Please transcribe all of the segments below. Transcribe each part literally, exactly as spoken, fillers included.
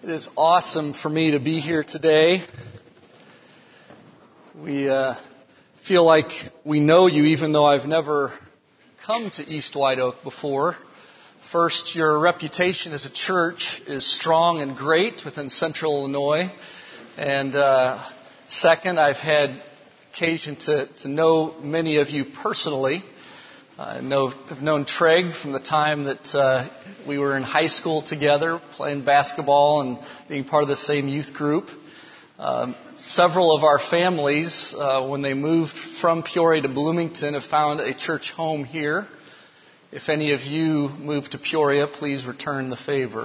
It is awesome for me to be here today. We uh, feel like we know you even though I've never come to East White Oak before. First, your reputation as a church is strong and great within Central Illinois. And uh, second, I've had occasion to, to know many of you personally. I know, I've known Treg from the time that uh, we were in high school together, playing basketball and being part of the same youth group. Um, several of our families, uh, when they moved from Peoria to Bloomington, have found a church home here. If any of you move to Peoria, please return the favor.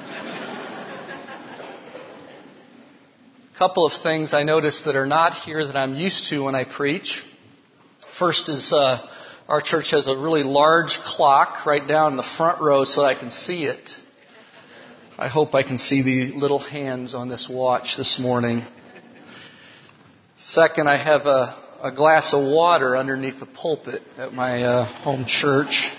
A couple of things I noticed that are not here that I'm used to when I preach. First is uh, our church has a really large clock right down in the front row so I can see it. I hope I can see the little hands on this watch this morning. Second, I have a, a glass of water underneath the pulpit at my uh, home church.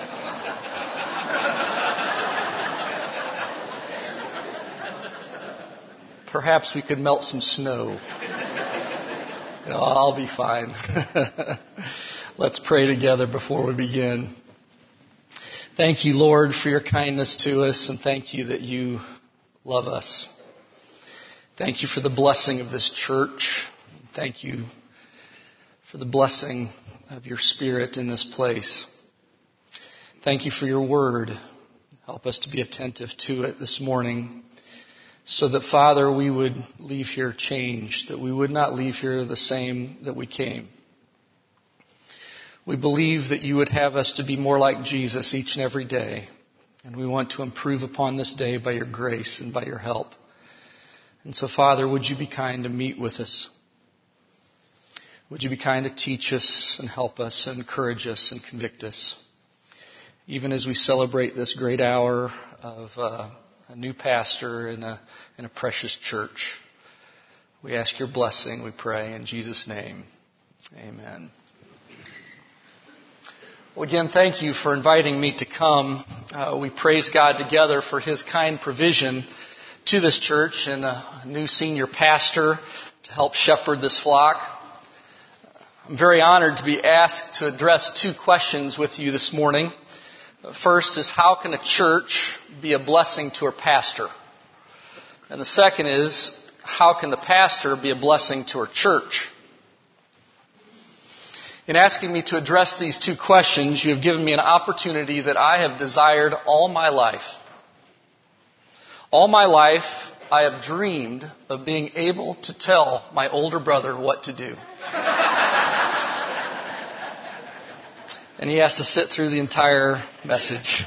Perhaps we could melt some snow. No, I'll be fine. Let's pray together before we begin. Thank you, Lord, for your kindness to us, and thank you that you love us. Thank you for the blessing of this church. Thank you for the blessing of your Spirit in this place. Thank you for your word. Help us to be attentive to it this morning, so that, Father, we would leave here changed, that we would not leave here the same that we came. We believe that you would have us to be more like Jesus each and every day, and we want to improve upon this day by your grace and by your help. And so, Father, would you be kind to meet with us? Would you be kind to teach us and help us and encourage us and convict us, even as we celebrate this great hour of uh, a new pastor in a, in a precious church. We ask your blessing, we pray, in Jesus' name. Amen. Well, again, thank you for inviting me to come. Uh, we praise God together for his kind provision to this church and a new senior pastor to help shepherd this flock. I'm very honored to be asked to address two questions with you this morning. First is, how can a church be a blessing to her pastor? And the second is, how can the pastor be a blessing to her church? In asking me to address these two questions, you have given me an opportunity that I have desired all my life. All my life, I have dreamed of being able to tell my older brother what to do. And he has to sit through the entire message.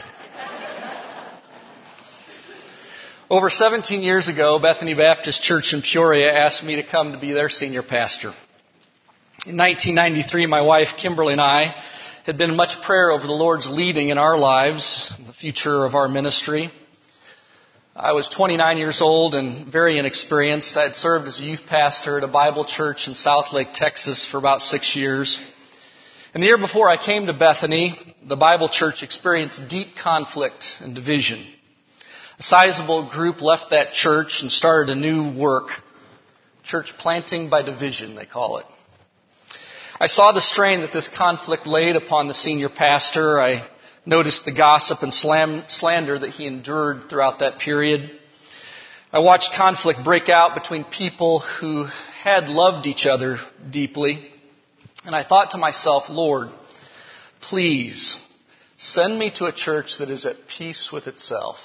Over seventeen years ago, Bethany Baptist Church in Peoria asked me to come to be their senior pastor. In nineteen ninety-three, my wife, Kimberly, and I had been in much prayer over the Lord's leading in our lives, the future of our ministry. I was twenty-nine years old and very inexperienced. I had served as a youth pastor at a Bible church in Southlake, Texas for about six years. And the year before I came to Bethany, the Bible church experienced deep conflict and division. A sizable group left that church and started a new work. Church planting by division, they call it. I saw the strain that this conflict laid upon the senior pastor. I noticed the gossip and slam, slander that he endured throughout that period. I watched conflict break out between people who had loved each other deeply. And I thought to myself, Lord, please send me to a church that is at peace with itself.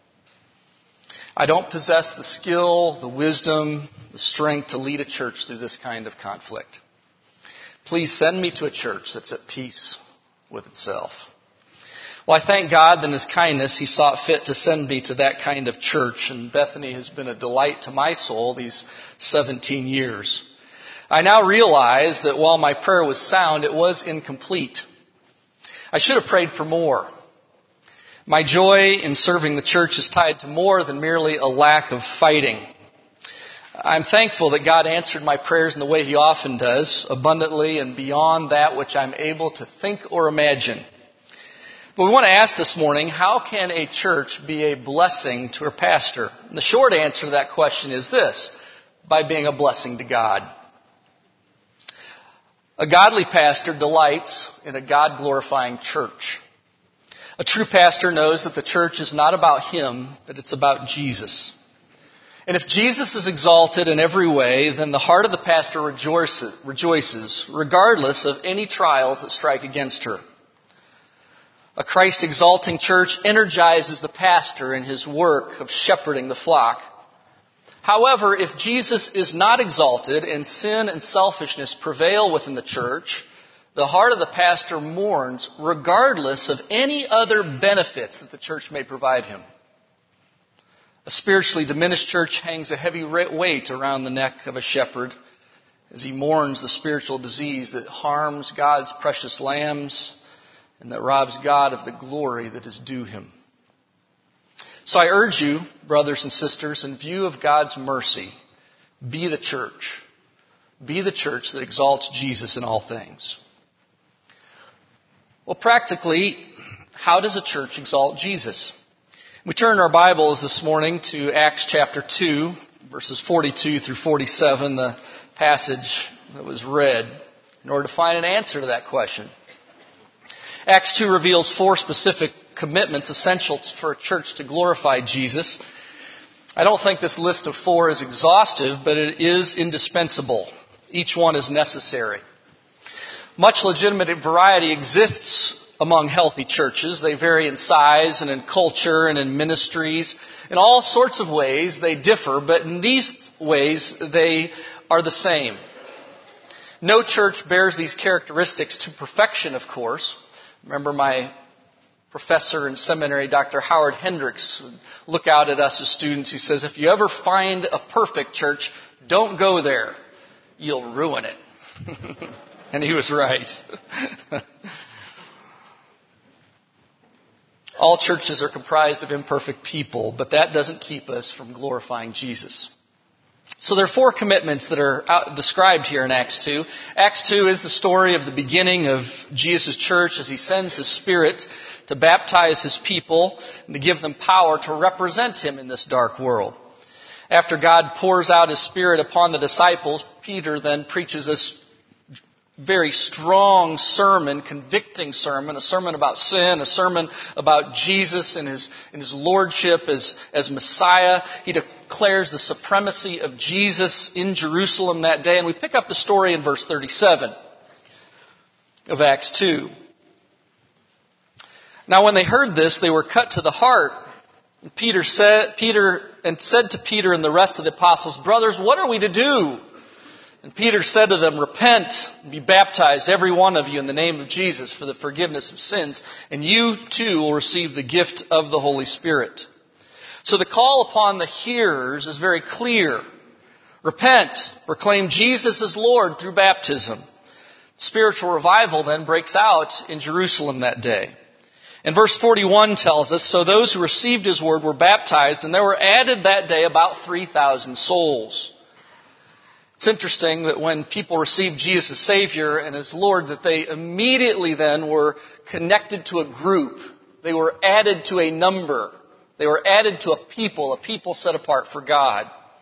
I don't possess the skill, the wisdom, the strength to lead a church through this kind of conflict. Please send me to a church that's at peace with itself. Well, I thank God that in his kindness he saw fit to send me to that kind of church, and Bethany has been a delight to my soul these seventeen years. I now realize that while my prayer was sound, it was incomplete. I should have prayed for more. My joy in serving the church is tied to more than merely a lack of fighting. I'm thankful that God answered my prayers in the way he often does, abundantly and beyond that which I'm able to think or imagine. But we want to ask this morning, how can a church be a blessing to her pastor? And the short answer to that question is this: by being a blessing to God. A godly pastor delights in a God-glorifying church. A true pastor knows that the church is not about him, but it's about Jesus. And if Jesus is exalted in every way, then the heart of the pastor rejoices, rejoices, regardless of any trials that strike against her. A Christ-exalting church energizes the pastor in his work of shepherding the flock. However, if Jesus is not exalted and sin and selfishness prevail within the church, the heart of the pastor mourns regardless of any other benefits that the church may provide him. A spiritually diminished church hangs a heavy weight around the neck of a shepherd as he mourns the spiritual disease that harms God's precious lambs and that robs God of the glory that is due him. So I urge you, brothers and sisters, in view of God's mercy, be the church. Be the church that exalts Jesus in all things. Well, practically, how does a church exalt Jesus? We turn our Bibles this morning to Acts chapter two, verses forty-two through forty-seven, the passage that was read, in order to find an answer to that question. Acts two reveals four specific commitments essential for a church to glorify Jesus. I don't think this list of four is exhaustive, but it is indispensable. Each one is necessary. Much legitimate variety exists among healthy churches. They vary in size and in culture and in ministries. In all sorts of ways they differ, but in these ways they are the same. No church bears these characteristics to perfection, of course. Remember my professor in seminary, Doctor Howard Hendricks, would look out at us as students. He says, if you ever find a perfect church, don't go there. You'll ruin it. And he was right. All churches are comprised of imperfect people, but that doesn't keep us from glorifying Jesus. So there are four commitments that are out, described here in Acts two. Acts two is the story of the beginning of Jesus' church as he sends his Spirit to baptize his people and to give them power to represent him in this dark world. After God pours out his Spirit upon the disciples, Peter then preaches this very strong sermon, convicting sermon, a sermon about sin, a sermon about Jesus and his, and his lordship as, as Messiah. He declares the supremacy of Jesus in Jerusalem that day. And we pick up the story in verse thirty-seven of Acts two. Now when they heard this, they were cut to the heart. And Peter said, Peter, and said to Peter and the rest of the apostles, brothers, what are we to do? And Peter said to them, repent and be baptized, every one of you, in the name of Jesus for the forgiveness of sins, and you too will receive the gift of the Holy Spirit. So the call upon the hearers is very clear. Repent, proclaim Jesus as Lord through baptism. Spiritual revival then breaks out in Jerusalem that day. And verse forty-one tells us, so those who received his word were baptized, and there were added that day about three thousand souls. It's interesting that when people received Jesus as Savior and as Lord, that they immediately then were connected to a group. They were added to a number. They were added to a people, a people set apart for God.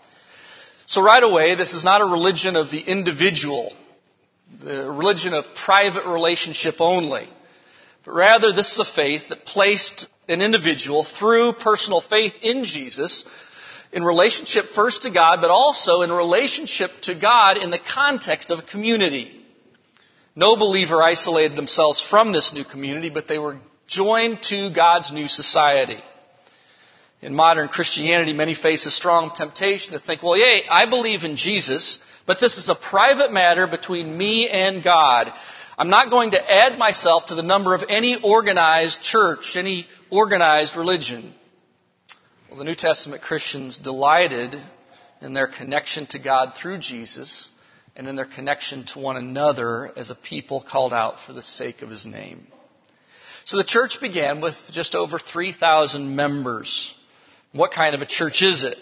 So right away, this is not a religion of the individual, the religion of private relationship only. But rather, this is a faith that placed an individual through personal faith in Jesus in relationship first to God, but also in relationship to God in the context of a community. No believer isolated themselves from this new community, but they were joined to God's new society. In modern Christianity, many face a strong temptation to think, well, yay, I believe in Jesus, but this is a private matter between me and God. I'm not going to add myself to the number of any organized church, any organized religion. Well, the New Testament Christians delighted in their connection to God through Jesus and in their connection to one another as a people called out for the sake of his name. So the church began with just over three thousand members. What kind of a church is it?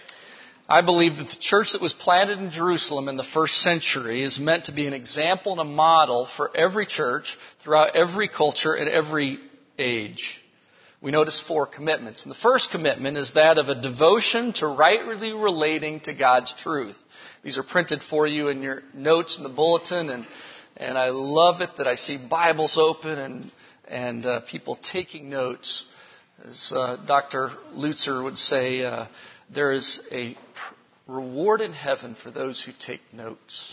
I believe that the church that was planted in Jerusalem in the first century is meant to be an example and a model for every church throughout every culture and every age. We notice four commitments. And the first commitment is that of a devotion to rightly relating to God's truth. These are printed for you in your notes in the bulletin, and and I love it that I see Bibles open and and uh, people taking notes. As uh, Doctor Lutzer would say, uh, there is a pr- reward in heaven for those who take notes.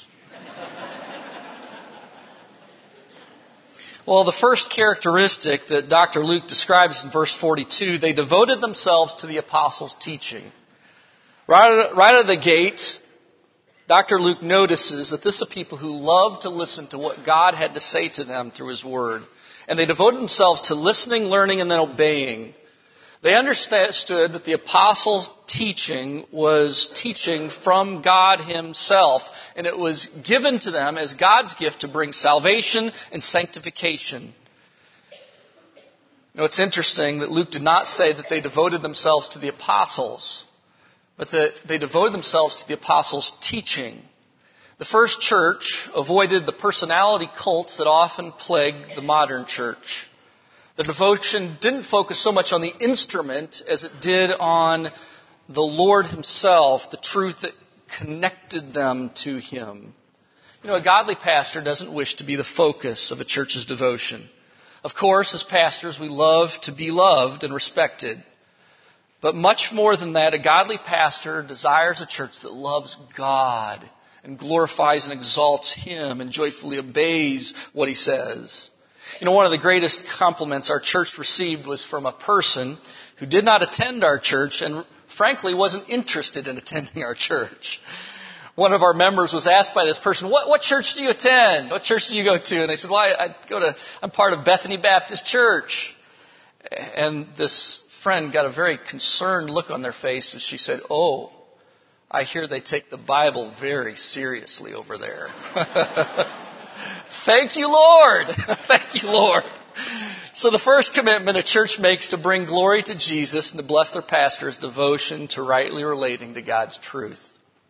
Well, the first characteristic that Doctor Luke describes in verse forty-two, they devoted themselves to the apostles' teaching. Right, right out of the gate, Doctor Luke notices that this is a people who love to listen to what God had to say to them through His Word. And they devoted themselves to listening, learning, and then obeying. They understood that the apostles' teaching was teaching from God Himself, and it was given to them as God's gift to bring salvation and sanctification. You know, it's interesting that Luke did not say that they devoted themselves to the apostles, but that they devoted themselves to the apostles' teaching. The first church avoided the personality cults that often plague the modern church. The devotion didn't focus so much on the instrument as it did on the Lord Himself, the truth that connected them to Him. You know, a godly pastor doesn't wish to be the focus of a church's devotion. Of course, as pastors, we love to be loved and respected. But much more than that, a godly pastor desires a church that loves God and glorifies and exalts Him and joyfully obeys what He says. You know, one of the greatest compliments our church received was from a person who did not attend our church and frankly wasn't interested in attending our church. One of our members was asked by this person, what, what church do you attend? What church do you go to? And they said, well, I, I go to, I'm part of Bethany Baptist Church. And this friend got a very concerned look on their face as she said, oh, I hear they take the Bible very seriously over there. Thank you, Lord. Thank you, Lord. So the first commitment a church makes to bring glory to Jesus and to bless their pastor is devotion to rightly relating to God's truth.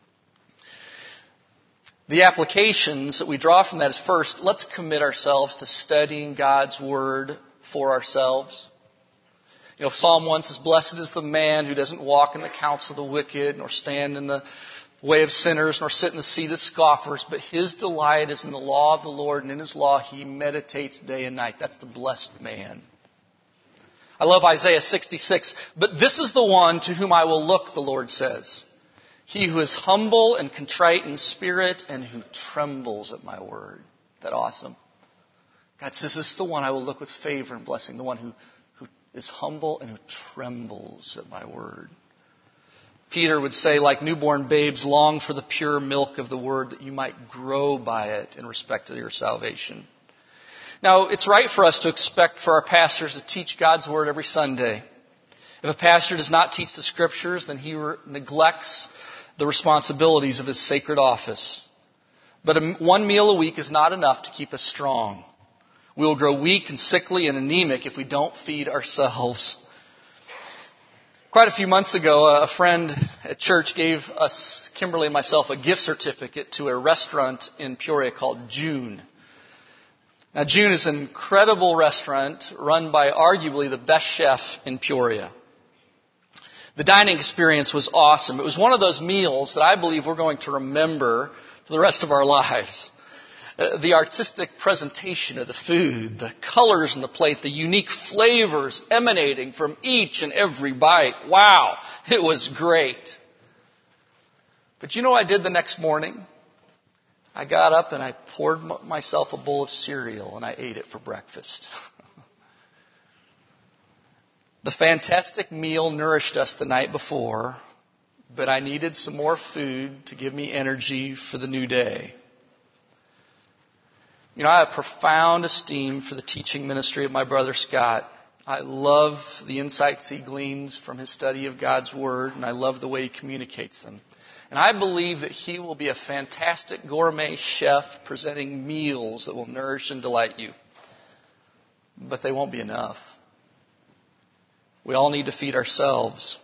The applications that we draw from that is first, let's commit ourselves to studying God's Word for ourselves. You know, Psalm one says, blessed is the man who doesn't walk in the counsel of the wicked, nor stand in the way of sinners, nor sit in the seat of scoffers, but his delight is in the law of the Lord, and in His law he meditates day and night. That's the blessed man. I love Isaiah sixty-six. But this is the one to whom I will look, the Lord says. He who is humble and contrite in spirit and who trembles at my word. Isn't that awesome? God says, this is the one I will look with favor and blessing, the one who, who is humble and who trembles at my word. Peter would say, like newborn babes, long for the pure milk of the word that you might grow by it in respect to your salvation. Now, it's right for us to expect for our pastors to teach God's word every Sunday. If a pastor does not teach the scriptures, then he re- neglects the responsibilities of his sacred office. But a, one meal a week is not enough to keep us strong. We will grow weak and sickly and anemic if we don't feed ourselves. Quite a few months ago, a friend at church gave us, Kimberly and myself, a gift certificate to a restaurant in Peoria called June. Now, June is an incredible restaurant run by arguably the best chef in Peoria. The dining experience was awesome. It was one of those meals that I believe we're going to remember for the rest of our lives. Uh, the artistic presentation of the food, the colors on the plate, the unique flavors emanating from each and every bite. Wow, it was great. But you know what I did the next morning? I got up and I poured m- myself a bowl of cereal and I ate it for breakfast. The fantastic meal nourished us the night before, but I needed some more food to give me energy for the new day. You know, I have profound esteem for the teaching ministry of my brother Scott. I love the insights he gleans from his study of God's Word, and I love the way he communicates them. And I believe that he will be a fantastic gourmet chef presenting meals that will nourish and delight you. But they won't be enough. We all need to feed ourselves.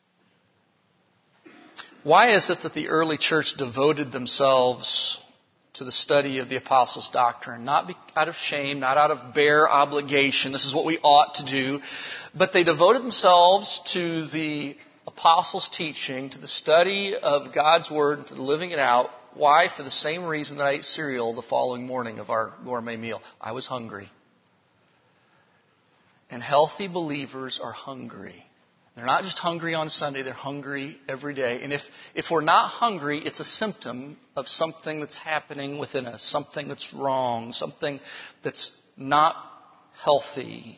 Why is it that the early church devoted themselves to the study of the apostles' doctrine, not be, out of shame, not out of bare obligation. This is what we ought to do. But they devoted themselves to the apostles' teaching, to the study of God's Word, to living it out. Why? For the same reason that I ate cereal the following morning of our gourmet meal. I was hungry. And healthy believers are hungry. They're not just hungry on Sunday, they're hungry every day. And if, if we're not hungry, it's a symptom of something that's happening within us, something that's wrong, something that's not healthy.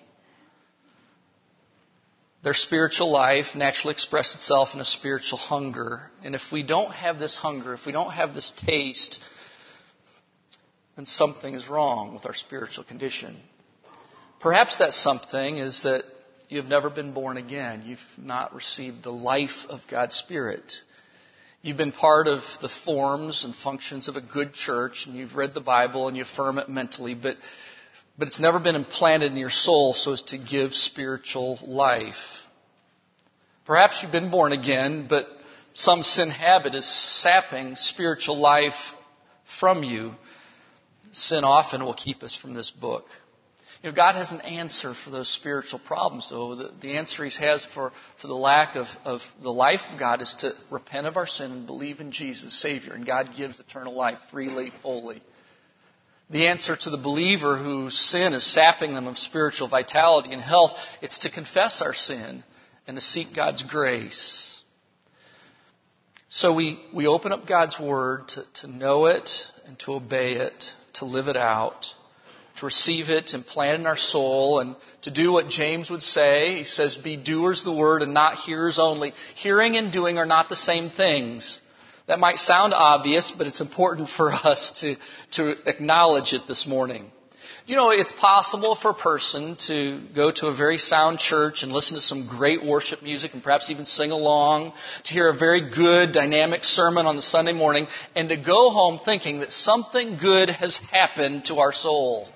Their spiritual life naturally expresses itself in a spiritual hunger. And if we don't have this hunger, if we don't have this taste, then something is wrong with our spiritual condition. Perhaps that something is that you've never been born again. You've not received the life of God's Spirit. You've been part of the forms and functions of a good church, and you've read the Bible and you affirm it mentally, but but it's never been implanted in your soul so as to give spiritual life. Perhaps you've been born again, but some sin habit is sapping spiritual life from you. Sin often will keep us from this book. You know, God has an answer for those spiritual problems, though. The, the answer He has for, for the lack of, of the life of God is to repent of our sin and believe in Jesus, Savior. And God gives eternal life freely, fully. The answer to the believer whose sin is sapping them of spiritual vitality and health, it's to confess our sin and to seek God's grace. So we, we open up God's Word to, to know it and to obey it, to live it out, to receive it and plant in our soul, and to do what James would say. He says, be doers of the word and not hearers only. Hearing and doing are not the same things. That might sound obvious, but it's important for us to, to acknowledge it this morning. You know, it's possible for a person to go to a very sound church and listen to some great worship music and perhaps even sing along, to hear a very good, dynamic sermon on the Sunday morning, and to go home thinking that something good has happened to our soul.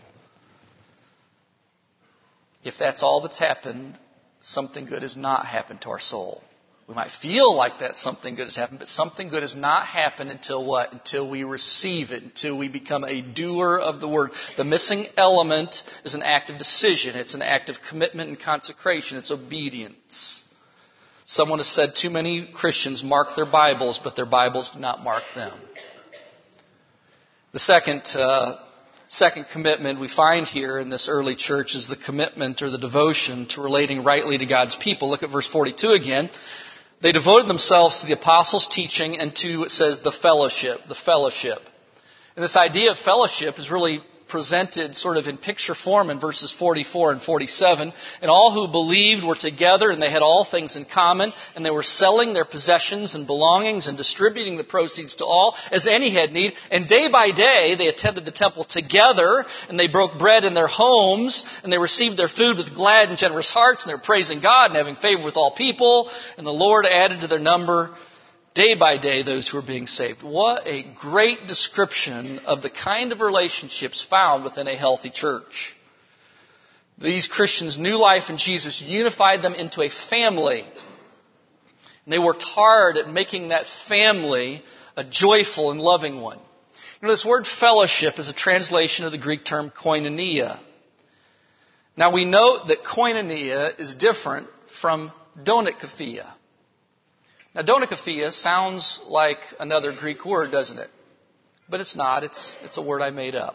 If that's all that's happened, something good has not happened to our soul. We might feel like that something good has happened, but something good has not happened until what? Until we receive it, until we become a doer of the word. The missing element is an act of decision. It's an act of commitment and consecration. It's obedience. Someone has said too many Christians mark their Bibles, but their Bibles do not mark them. The second uh, Second commitment we find here in this early church is the commitment or the devotion to relating rightly to God's people. Look at verse forty-two again. They devoted themselves to the apostles' teaching and to, it says, the fellowship, the fellowship. And this idea of fellowship is really presented sort of in picture form in verses forty-four and forty-seven. And all who believed were together, and they had all things in common, and they were selling their possessions and belongings and distributing the proceeds to all as any had need. And day by day they attended the temple together, and they broke bread in their homes, and they received their food with glad and generous hearts, and they were praising God and having favor with all people. And the Lord added to their number day by day those who are being saved. What a great description of the kind of relationships found within a healthy church. These Christians' new life in Jesus unified them into a family. And they worked hard at making that family a joyful and loving one. You know, this word fellowship is a translation of the Greek term koinonia. Now we note that koinonia is different from donikophia. Now, donikophia sounds like another Greek word, doesn't it? But it's not. It's, it's a word I made up.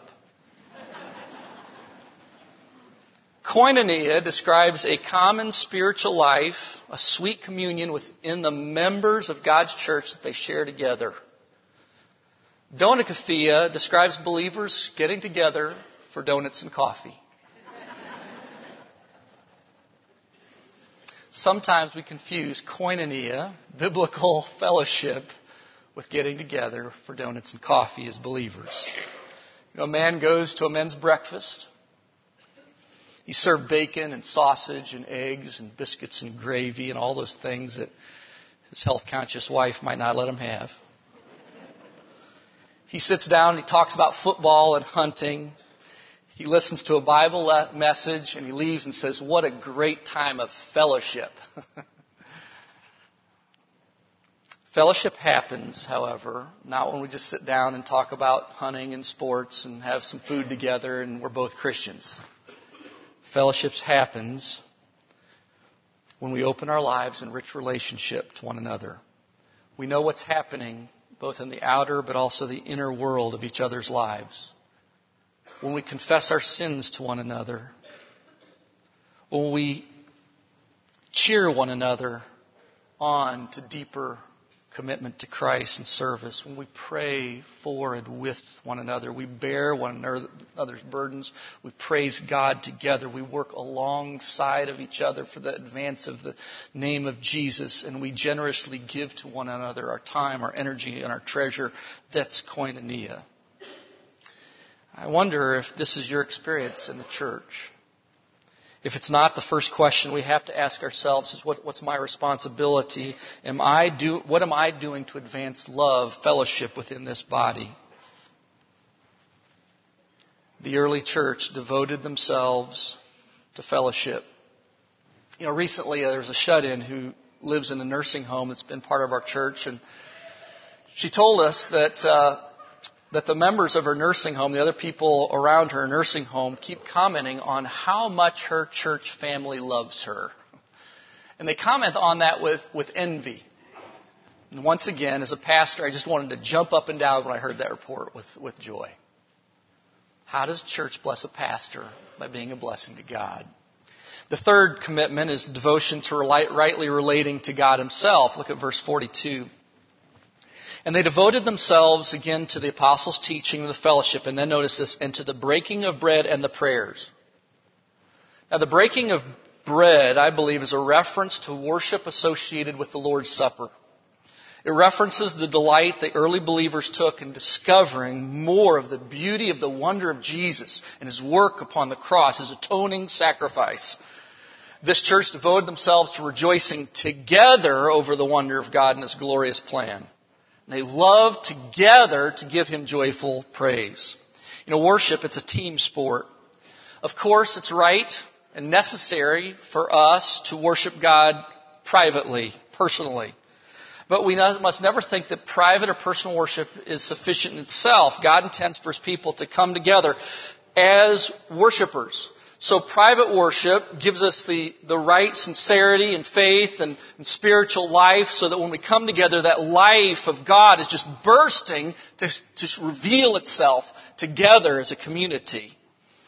Koinonia describes a common spiritual life, a sweet communion within the members of God's church that they share together. Donikophia describes believers getting together for donuts and coffee. Sometimes we confuse koinonia, biblical fellowship, with getting together for donuts and coffee as believers. You know, a man goes to a men's breakfast. He's served bacon and sausage and eggs and biscuits and gravy and all those things that his health-conscious wife might not let him have. He sits down and he talks about football and hunting. He listens to a Bible message and he leaves and says, what a great time of fellowship. Fellowship happens, however, not when we just sit down and talk about hunting and sports and have some food together and we're both Christians. Fellowship happens when we open our lives in rich relationship to one another. We know what's happening both in the outer but also the inner world of each other's lives. When we confess our sins to one another. When we cheer one another on to deeper commitment to Christ and service. When we pray for and with one another. We bear one another's burdens. We praise God together. We work alongside of each other for the advance of the name of Jesus. And we generously give to one another our time, our energy, and our treasure. That's koinonia. I wonder if this is your experience in the church. If it's not, the first question we have to ask ourselves is, what, what's my responsibility? Am I do, what am I doing to advance love, fellowship within this body? The early church devoted themselves to fellowship. You know, recently uh, there was a shut-in who lives in a nursing home that's been part of our church, and she told us that uh, that the members of her nursing home, the other people around her nursing home, keep commenting on how much her church family loves her. And they comment on that with, with envy. And once again, as a pastor, I just wanted to jump up and down when I heard that report with, with joy. How does church bless a pastor? By being a blessing to God. The third commitment is devotion to rightly relating to God Himself. Look at verse forty-two. And they devoted themselves again to the apostles' teaching and the fellowship. And then notice this, and to the breaking of bread and the prayers. Now the breaking of bread, I believe, is a reference to worship associated with the Lord's Supper. It references the delight the early believers took in discovering more of the beauty of the wonder of Jesus and His work upon the cross, His atoning sacrifice. This church devoted themselves to rejoicing together over the wonder of God and His glorious plan. They love together to give Him joyful praise. You know, worship, it's a team sport. Of course, it's right and necessary for us to worship God privately, personally. But we must never think that private or personal worship is sufficient in itself. God intends for His people to come together as worshipers. So private worship gives us the, the right sincerity and faith and, and spiritual life, so that when we come together, that life of God is just bursting to, to reveal itself together as a community.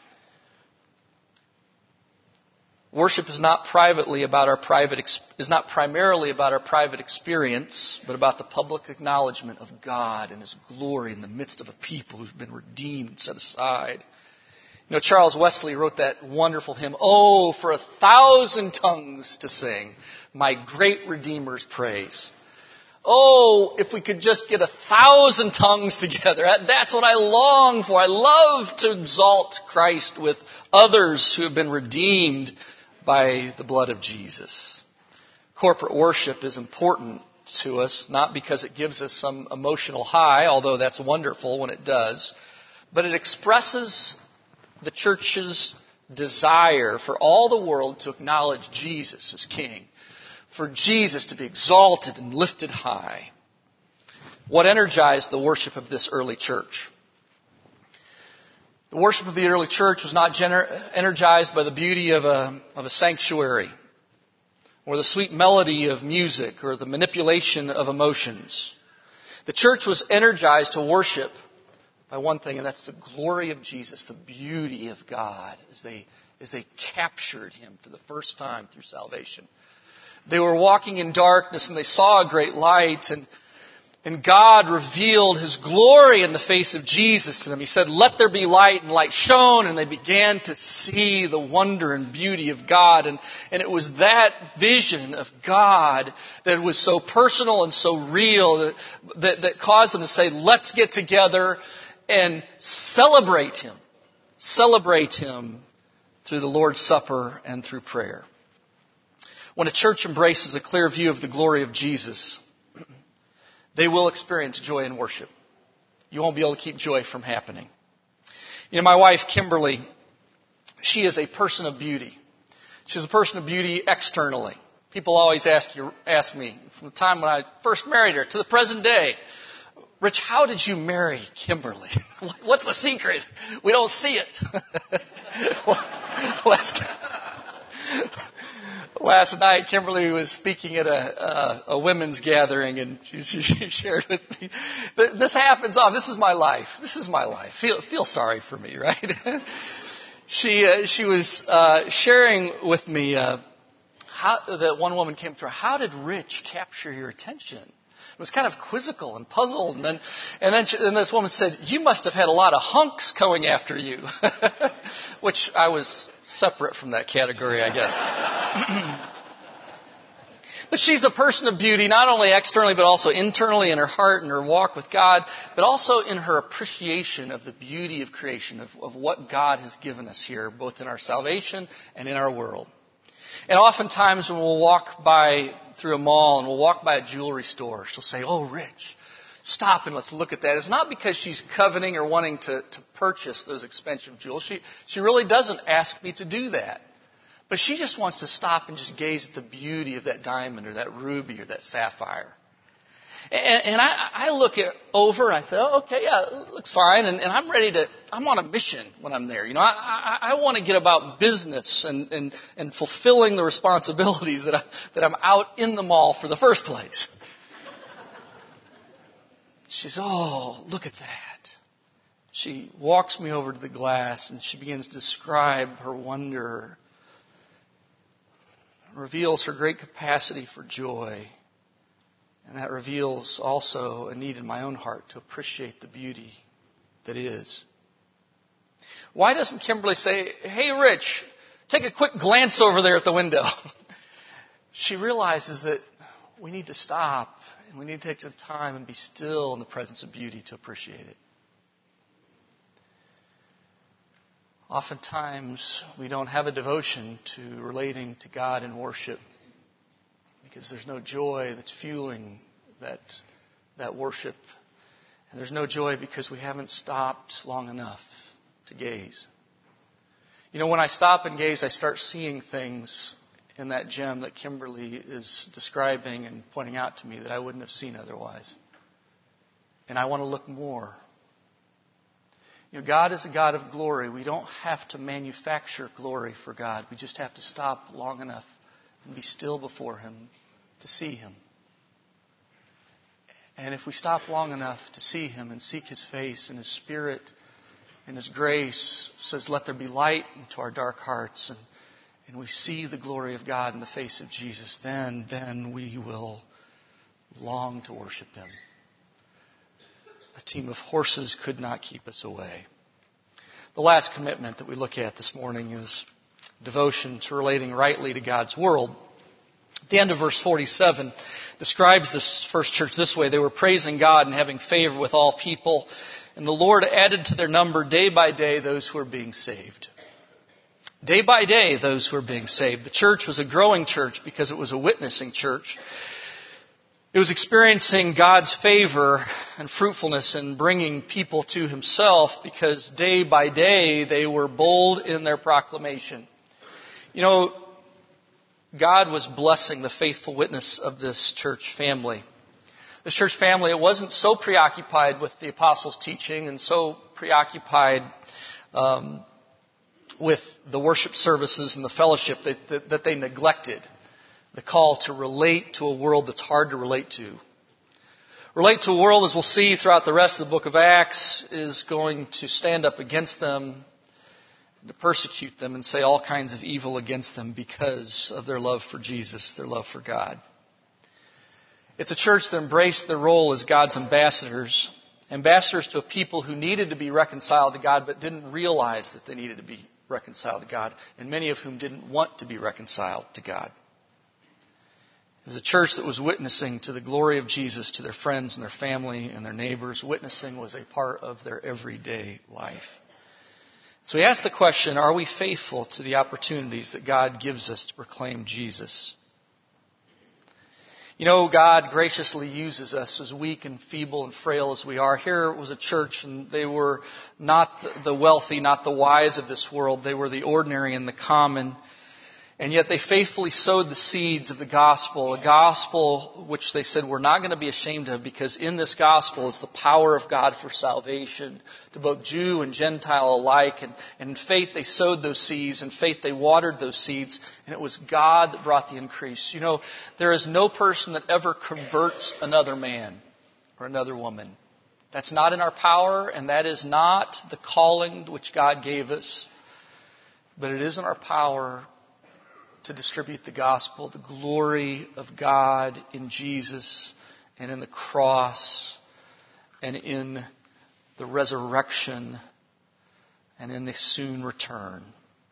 Worship is not privately about our private is not primarily about our private experience, but about the public acknowledgement of God and His glory in the midst of a people who've been redeemed and set aside. You know, Charles Wesley wrote that wonderful hymn, "Oh, for a thousand tongues to sing my great Redeemer's praise." Oh, if we could just get a thousand tongues together. That's what I long for. I love to exalt Christ with others who have been redeemed by the blood of Jesus. Corporate worship is important to us, not because it gives us some emotional high, although that's wonderful when it does, but it expresses the church's desire for all the world to acknowledge Jesus as King, for Jesus to be exalted and lifted high. What energized the worship of this early church? The worship of the early church was not gener- energized by the beauty of a, of a sanctuary, or the sweet melody of music, or the manipulation of emotions. The church was energized to worship by one thing, and that's the glory of Jesus, the beauty of God, as they as they captured Him for the first time through salvation. They were walking in darkness, and they saw a great light, and and God revealed His glory in the face of Jesus to them. He said, "Let there be light," and light shone, and they began to see the wonder and beauty of God. And, and it was that vision of God that was so personal and so real that, that, that caused them to say, "Let's get together and celebrate Him. Celebrate Him through the Lord's Supper and through prayer." When a church embraces a clear view of the glory of Jesus, they will experience joy in worship. You won't be able to keep joy from happening. You know, my wife, Kimberly, she is a person of beauty. She's a person of beauty externally. People always ask you, ask me, from the time when I first married her to the present day, Rich, how did you marry Kimberly? What's the secret? We don't see it. last, last night, Kimberly was speaking at a, a, a women's gathering, and she, she, she shared with me, this happens often. This is my life. This is my life. Feel, feel sorry for me, right? she, uh, she was uh, sharing with me uh, how, that one woman came to her, how did Rich capture your attention? It was kind of quizzical and puzzled. And then, and then, she, and this woman said, you must have had a lot of hunks going after you. Which I was separate from that category, I guess. But she's a person of beauty, not only externally, but also internally in her heart and her walk with God, but also in her appreciation of the beauty of creation, of, of what God has given us here, both in our salvation and in our world. And oftentimes when we'll walk by through a mall and we'll walk by a jewelry store, she'll say, oh, Rich, stop and let's look at that. It's not because she's coveting or wanting to, to purchase those expensive jewels. She, she really doesn't ask me to do that. But she just wants to stop and just gaze at the beauty of that diamond or that ruby or that sapphire. And, and I, I look it over and I say, oh, okay, yeah, it looks fine. And, and I'm ready to, I'm on a mission when I'm there. You know, I, I, I want to get about business and, and, and fulfilling the responsibilities that, I, that I'm out in the mall for the first place. She says, oh, look at that. She walks me over to the glass and she begins to describe her wonder, reveals her great capacity for joy. And that reveals also a need in my own heart to appreciate the beauty that is. Why doesn't Kimberly say, hey, Rich, take a quick glance over there at the window? She realizes that we need to stop and we need to take some time and be still in the presence of beauty to appreciate it. Oftentimes, we don't have a devotion to relating to God in worship, because there's no joy that's fueling that, that worship. And there's no joy because we haven't stopped long enough to gaze. You know, when I stop and gaze, I start seeing things in that gem that Kimberly is describing and pointing out to me that I wouldn't have seen otherwise. And I want to look more. You know, God is a God of glory. We don't have to manufacture glory for God. We just have to stop long enough and be still before Him to see Him. And if we stop long enough to see Him and seek His face and His Spirit and His grace says, let there be light into our dark hearts, and, and we see the glory of God in the face of Jesus, then, then we will long to worship Him. A team of horses could not keep us away. The last commitment that we look at this morning is devotion to relating rightly to God's world. The end of verse forty-seven describes this first church this way. They were praising God and having favor with all people. And the Lord added to their number day by day those who were being saved. Day by day, those who were being saved. The church was a growing church because it was a witnessing church. It was experiencing God's favor and fruitfulness in bringing people to Himself because day by day they were bold in their proclamation. You know, God was blessing the faithful witness of this church family. This church family, it wasn't so preoccupied with the apostles' teaching and so preoccupied um, with the worship services and the fellowship that, that, that they neglected the call to relate to a world that's hard to relate to. Relate to a world, as we'll see throughout the rest of the book of Acts, is going to stand up against them, to persecute them and say all kinds of evil against them because of their love for Jesus, their love for God. It's a church that embraced their role as God's ambassadors, ambassadors to a people who needed to be reconciled to God but didn't realize that they needed to be reconciled to God, and many of whom didn't want to be reconciled to God. It was a church that was witnessing to the glory of Jesus to their friends and their family and their neighbors. Witnessing was a part of their everyday life. So we ask the question, are we faithful to the opportunities that God gives us to proclaim Jesus? You know, God graciously uses us as weak and feeble and frail as we are. Here was a church, and they were not the wealthy, not the wise of this world. They were the ordinary and the common. And yet they faithfully sowed the seeds of the gospel, a gospel which they said we're not going to be ashamed of, because in this gospel is the power of God for salvation to both Jew and Gentile alike. And, and in faith they sowed those seeds. In faith they watered those seeds. And it was God that brought the increase. You know, there is no person that ever converts another man or another woman. That's not in our power, and that is not the calling which God gave us. But it is in our power to distribute the gospel, the glory of God in Jesus and in the cross and in the resurrection and in the soon return.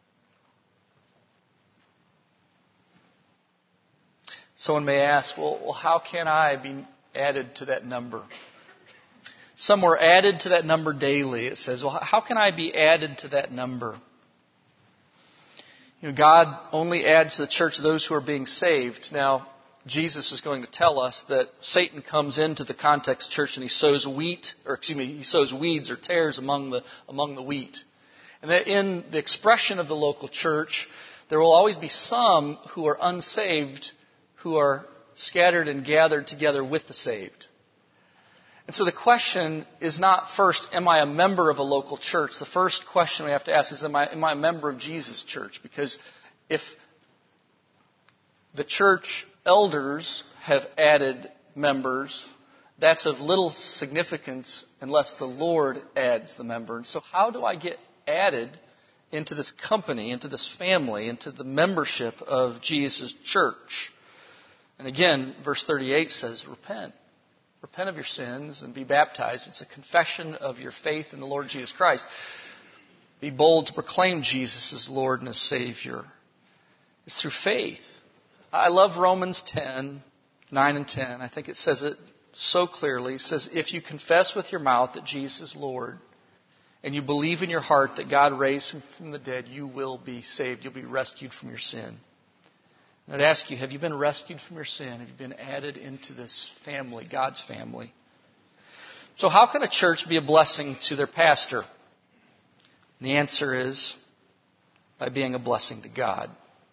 Someone may ask, well, well, how can I be added to that number? Some were added to that number daily. It says, well, how can I be added to that number? You know, God only adds to the church those who are being saved. Now, Jesus is going to tell us that Satan comes into the context church and he sows wheat, or excuse me, he sows weeds or tares among the among the wheat. And that in the expression of the local church, there will always be some who are unsaved, who are scattered and gathered together with the saved. And so the question is not first, am I a member of a local church? The first question we have to ask is, am I, am I a member of Jesus' church? Because if the church elders have added members, that's of little significance unless the Lord adds the member. And so how do I get added into this company, into this family, into the membership of Jesus' church? And again, verse thirty-eight says, repent. Repent of your sins and be baptized. It's a confession of your faith in the Lord Jesus Christ. Be bold to proclaim Jesus as Lord and as Savior. It's through faith. I love Romans ten, nine and ten. I think it says it so clearly. It says, if you confess with your mouth that Jesus is Lord and you believe in your heart that God raised him from the dead, you will be saved. You'll be rescued from your sin. And I'd ask you, have you been rescued from your sin? Have you been added into this family, God's family? So how can a church be a blessing to their pastor? And the answer is by being a blessing to God.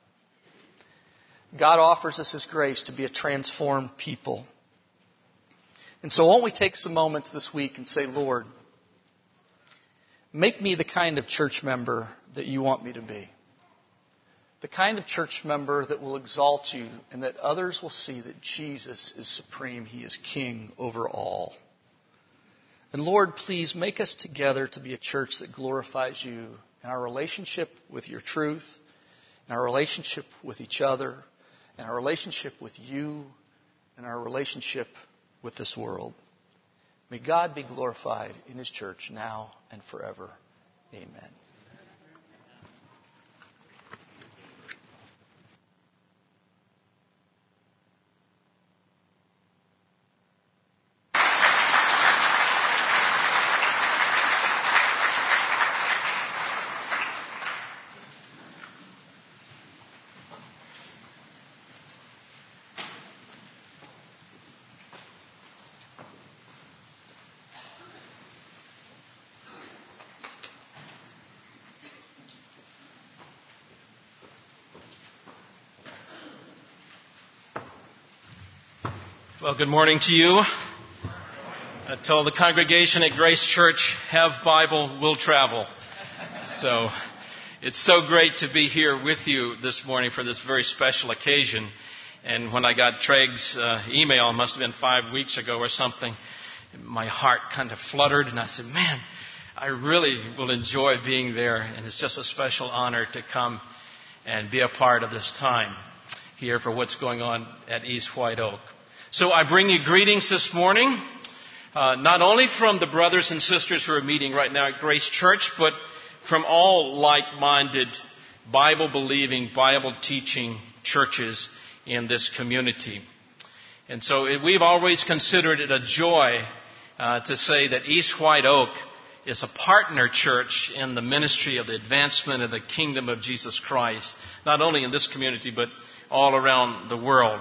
God offers us His grace to be a transformed people. And so won't we take some moments this week and say, Lord, make me the kind of church member that you want me to be. The kind of church member that will exalt you and that others will see that Jesus is supreme. He is king over all. And Lord, please make us together to be a church that glorifies you in our relationship with your truth, in our relationship with each other, in our relationship with you, and our relationship with this world. May God be glorified in His church now and forever. Amen. Well, good morning to you. I told the congregation at Grace Church, have Bible, will travel. So it's so great to be here with you this morning for this very special occasion. And when I got Treg's uh, email, it must have been five weeks ago or something, my heart kind of fluttered and I said, man, I really will enjoy being there. And it's just a special honor to come and be a part of this time here for what's going on at East White Oak. So I bring you greetings this morning, uh, not only from the brothers and sisters who are meeting right now at Grace Church, but from all like-minded, Bible-believing, Bible-teaching churches in this community. And so it, we've always considered it a joy uh, to say that East White Oak is a partner church in the ministry of the advancement of the kingdom of Jesus Christ, not only in this community, but all around the world.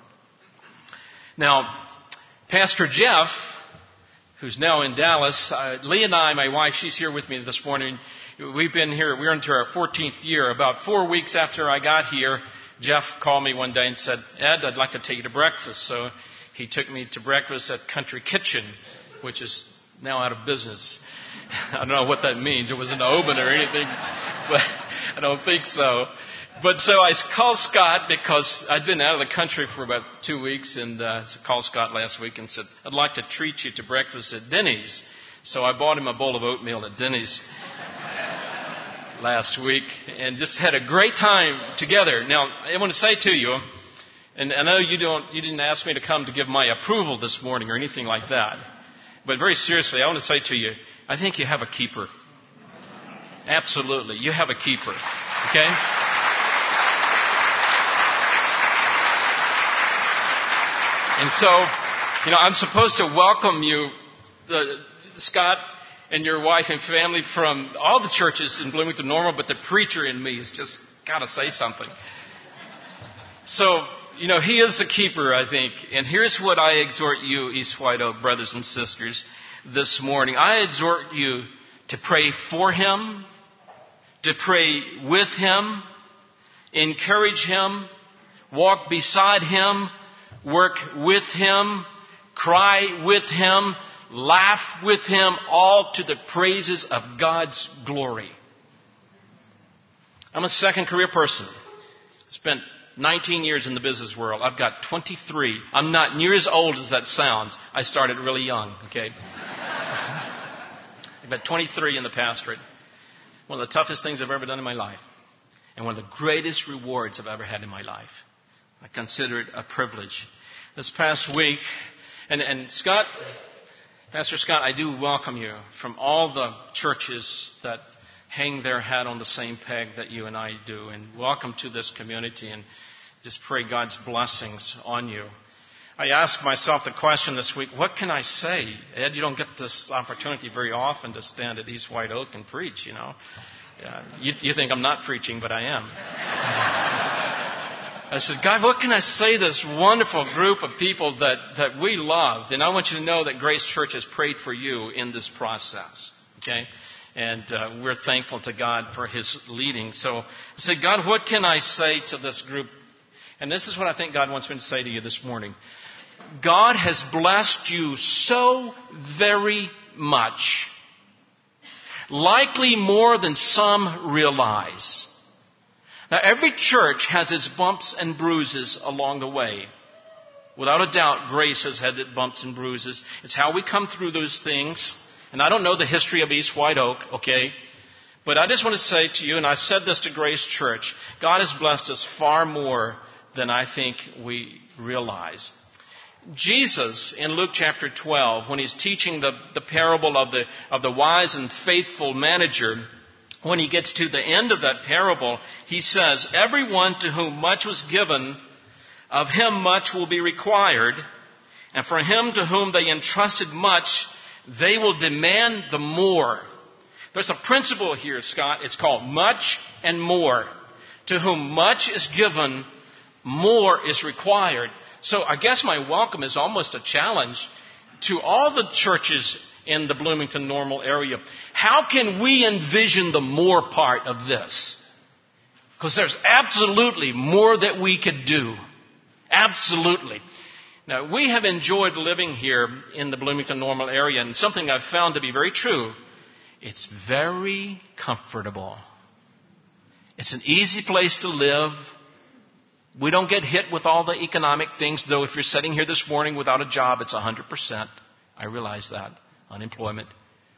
Now, Pastor Jeff, who's now in Dallas, uh, Lee and I, my wife, she's here with me this morning. we've been here, we're into our fourteenth year. About four weeks after I got here, Jeff called me one day and said, Ed, I'd like to take you to breakfast. So he took me to breakfast at Country Kitchen, which is now out of business. I don't know what that means. It wasn't open or anything, but I don't think so. But so I called Scott because I'd been out of the country for about two weeks, and uh, so I called Scott last week and said, I'd like to treat you to breakfast at Denny's. So I bought him a bowl of oatmeal at Denny's last week and just had a great time together. Now, I want to say to you, and I know you don't, you didn't ask me to come to give my approval this morning or anything like that, but very seriously, I want to say to you, I think you have a keeper. Absolutely, you have a keeper. Okay? And so, you know, I'm supposed to welcome you, uh, Scott, and your wife and family from all the churches in Bloomington Normal, but the preacher in me has just got to say something. So, you know, he is a keeper, I think. And here's what I exhort you, East White Oak brothers and sisters, this morning. I exhort you to pray for him, to pray with him, encourage him, walk beside him, work with him, cry with him, laugh with him, all to the praises of God's glory. I'm a second career person. Spent nineteen years in the business world. I've got twenty-three. I'm not near as old as that sounds. I started really young, okay? I've got twenty-three in the pastorate. One of the toughest things I've ever done in my life. And one of the greatest rewards I've ever had in my life. I consider it a privilege. This past week, and, and Scott, Pastor Scott, I do welcome you from all the churches that hang their hat on the same peg that you and I do. And welcome to this community, and just pray God's blessings on you. I asked myself the question this week, what can I say? Ed, you don't get this opportunity very often to stand at East White Oak and preach, you know. Yeah, you, you think I'm not preaching, but I am. I said, God, what can I say to this wonderful group of people that, that we love? And I want you to know that Grace Church has prayed for you in this process. Okay? And uh, we're thankful to God for his leading. So I said, God, what can I say to this group? And this is what I think God wants me to say to you this morning. God has blessed you so very much, likely more than some realize. Now, every church has its bumps and bruises along the way. Without a doubt, Grace has had its bumps and bruises. It's how we come through those things. And I don't know the history of East White Oak, okay? But I just want to say to you, and I've said this to Grace Church, God has blessed us far more than I think we realize. Jesus, in Luke chapter twelve, when he's teaching the, the parable of the, of the wise and faithful manager, when he gets to the end of that parable, he says, everyone to whom much was given, of him much will be required. And for him to whom they entrusted much, they will demand the more. There's a principle here, Scott. It's called much and more. To whom much is given, more is required. So I guess my welcome is almost a challenge to all the churches in the Bloomington Normal area. How can we envision the more part of this? Because there's absolutely more that we could do. Absolutely. Now, we have enjoyed living here in the Bloomington Normal area, and something I've found to be very true, it's very comfortable. It's an easy place to live. We don't get hit with all the economic things, though if you're sitting here this morning without a job, it's one hundred percent. I realize that. Unemployment.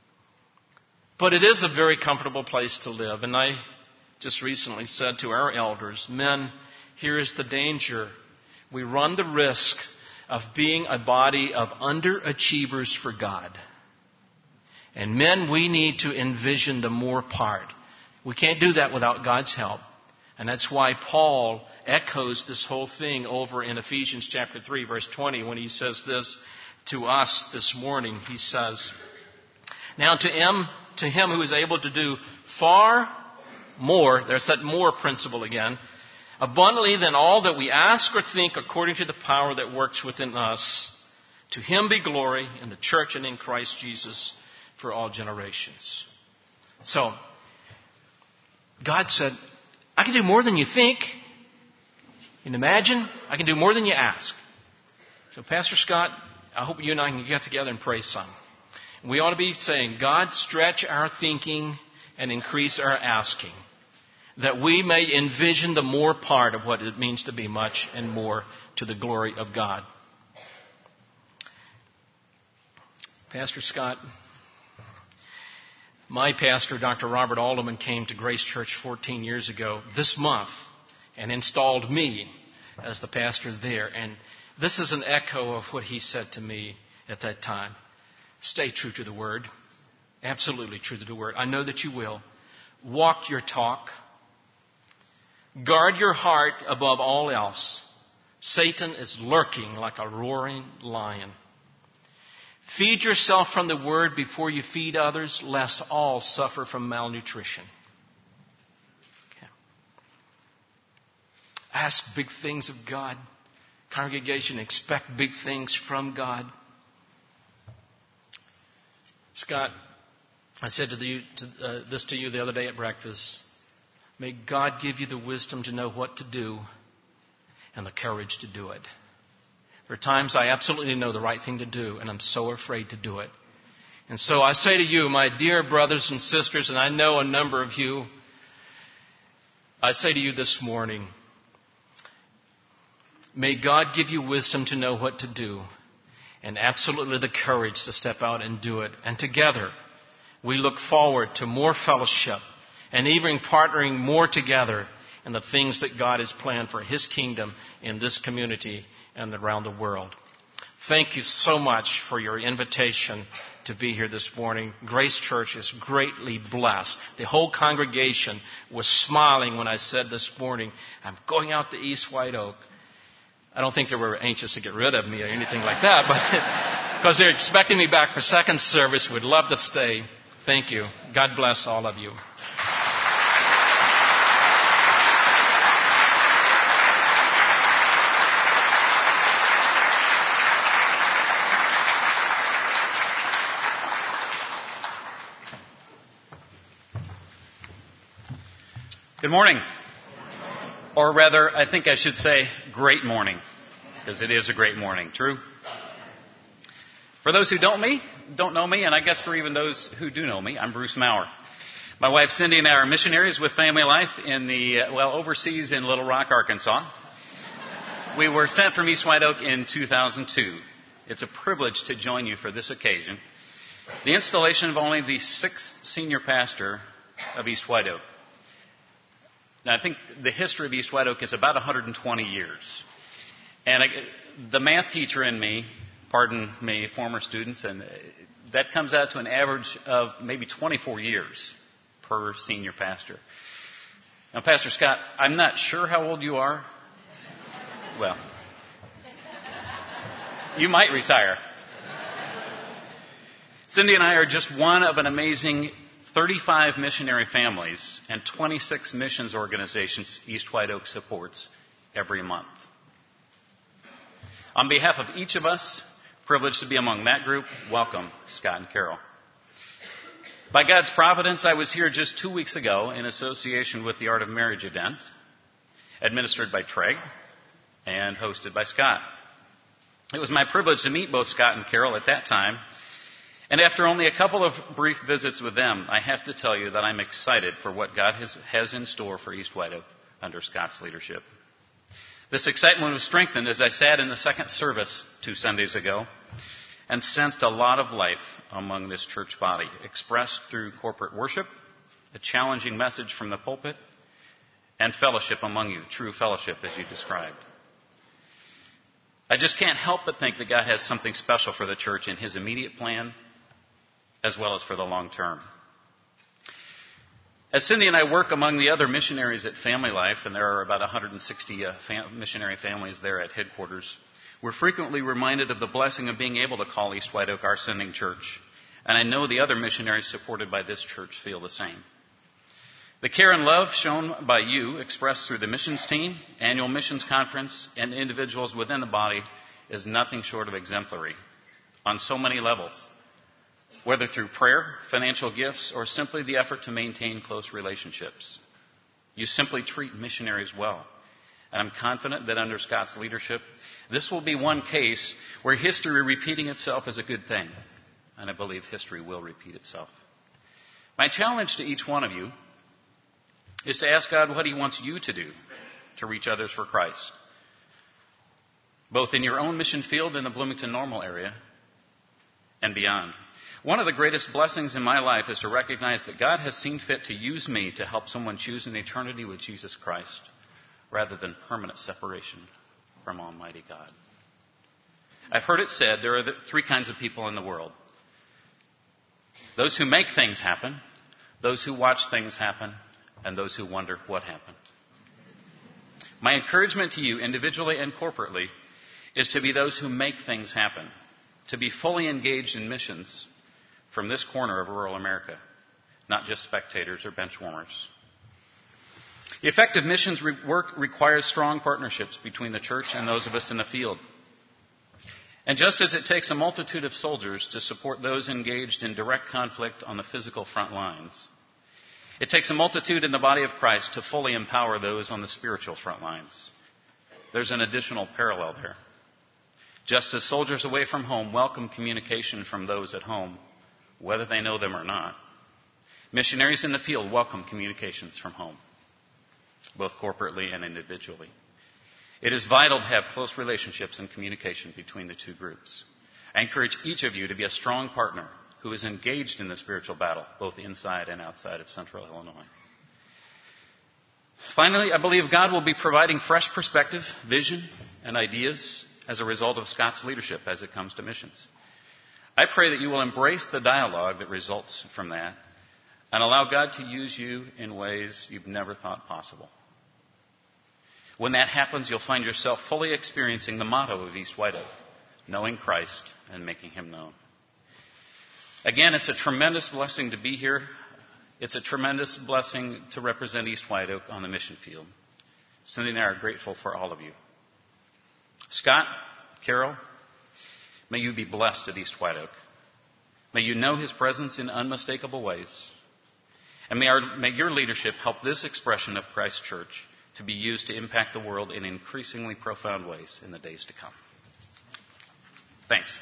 But it is a very comfortable place to live. And I just recently said to our elders, men, here is the danger. We run the risk of being a body of underachievers for God. And men, we need to envision the more part. We can't do that without God's help. And that's why Paul echoes this whole thing over in Ephesians chapter three, verse twenty, when he says this to us this morning. He says, now to him, to him who is able to do far more, there's that more principle again, abundantly than all that we ask or think according to the power that works within us. To him be glory in the church and in Christ Jesus for all generations. So, God said, I can do more than you think. You can imagine? I can do more than you ask. So Pastor Scott, I hope you and I can get together and pray some. We ought to be saying, God, stretch our thinking and increase our asking, that we may envision the more part of what it means to be much and more to the glory of God. Pastor Scott, my pastor, Doctor Robert Alderman, came to Grace Church fourteen years ago this month and installed me as the pastor there. And this is an echo of what he said to me at that time. Stay true to the Word. Absolutely true to the Word. I know that you will. Walk your talk. Guard your heart above all else. Satan is lurking like a roaring lion. Feed yourself from the Word before you feed others, lest all suffer from malnutrition. Okay. Ask big things of God. Congregation, expect big things from God. Scott, I said to the, to, uh, this to you the other day at breakfast. May God give you the wisdom to know what to do and the courage to do it. There are times I absolutely know the right thing to do, and I'm so afraid to do it. And so I say to you, my dear brothers and sisters, and I know a number of you, I say to you this morning, may God give you wisdom to know what to do, and absolutely the courage to step out and do it. And together, we look forward to more fellowship and even partnering more together in the things that God has planned for His kingdom in this community and around the world. Thank you so much for your invitation to be here this morning. Grace Church is greatly blessed. The whole congregation was smiling when I said this morning, I'm going out to East White Oak. I don't think they were anxious to get rid of me or anything like that, but because they're expecting me back for second service, would love to stay. Thank you. God bless all of you. Good morning. Or rather, I think I should say great morning, because it is a great morning. True? For those who don't me, don't know me, and I guess for even those who do know me, I'm Bruce Maurer. My wife Cindy and I are missionaries with Family Life in the, uh, well, overseas in Little Rock, Arkansas. We were sent from East White Oak in two thousand two. It's a privilege to join you for this occasion. The installation of only the sixth senior pastor of East White Oak. Now, I think the history of East White Oak is about one hundred twenty years. And I, the math teacher in me, pardon me, former students, and that comes out to an average of maybe twenty-four years per senior pastor. Now, Pastor Scott, I'm not sure how old you are. Well, you might retire. Cindy and I are just one of an amazing thirty-five missionary families and twenty-six missions organizations East White Oak supports every month. On behalf of each of us, privileged to be among that group, welcome, Scott and Carol. By God's providence, I was here just two weeks ago in association with the Art of Marriage event, administered by Treg and hosted by Scott. It was my privilege to meet both Scott and Carol at that time. And after only a couple of brief visits with them, I have to tell you that I'm excited for what God has, has in store for East White Oak under Scott's leadership. This excitement was strengthened as I sat in the second service two Sundays ago and sensed a lot of life among this church body, expressed through corporate worship, a challenging message from the pulpit, and fellowship among you, true fellowship as you described. I just can't help but think that God has something special for the church in His immediate plan as well as for the long term. As Cindy and I work among the other missionaries at Family Life, and there are about one hundred sixty uh, fam- missionary families there at headquarters, we're frequently reminded of the blessing of being able to call East White Oak our sending church. And I know the other missionaries supported by this church feel the same. The care and love shown by you, expressed through the missions team, annual missions conference, and individuals within the body, is nothing short of exemplary on so many levels, whether through prayer, financial gifts, or simply the effort to maintain close relationships. You simply treat missionaries well. And I'm confident that under Scott's leadership, this will be one case where history repeating itself is a good thing. And I believe history will repeat itself. My challenge to each one of you is to ask God what He wants you to do to reach others for Christ, both in your own mission field in the Bloomington Normal area and beyond. One of the greatest blessings in my life is to recognize that God has seen fit to use me to help someone choose an eternity with Jesus Christ rather than permanent separation from Almighty God. I've heard it said there are three kinds of people in the world. Those who make things happen, those who watch things happen, and those who wonder what happened. My encouragement to you, individually and corporately, is to be those who make things happen, to be fully engaged in missions from this corner of rural America, not just spectators or bench warmers. Effective missions work requires strong partnerships between the church and those of us in the field. And just as it takes a multitude of soldiers to support those engaged in direct conflict on the physical front lines, it takes a multitude in the body of Christ to fully empower those on the spiritual front lines. There's an additional parallel there. Just as soldiers away from home welcome communication from those at home, whether they know them or not, missionaries in the field welcome communications from home, both corporately and individually. It is vital to have close relationships and communication between the two groups. I encourage each of you to be a strong partner who is engaged in the spiritual battle, both inside and outside of Central Illinois. Finally, I believe God will be providing fresh perspective, vision, and ideas as a result of Scott's leadership as it comes to missions. I pray that you will embrace the dialogue that results from that and allow God to use you in ways you've never thought possible. When that happens, you'll find yourself fully experiencing the motto of East White Oak, knowing Christ and making Him known. Again, it's a tremendous blessing to be here. It's a tremendous blessing to represent East White Oak on the mission field. Cindy and I are grateful for all of you. Scott, Carol, may you be blessed at East White Oak. May you know His presence in unmistakable ways. And may, our, may your leadership help this expression of Christ Church to be used to impact the world in increasingly profound ways in the days to come. Thanks.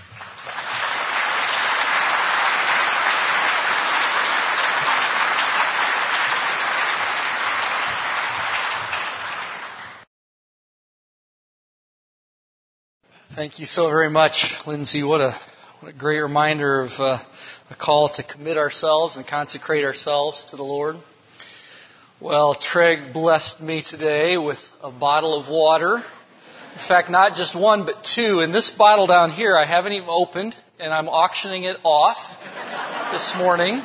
Thank you so very much, Lindsay. What a what a great reminder of uh, a call to commit ourselves and consecrate ourselves to the Lord. Well, Treg blessed me today with a bottle of water. In fact, not just one, but two. And this bottle down here, I haven't even opened, and I'm auctioning it off this morning.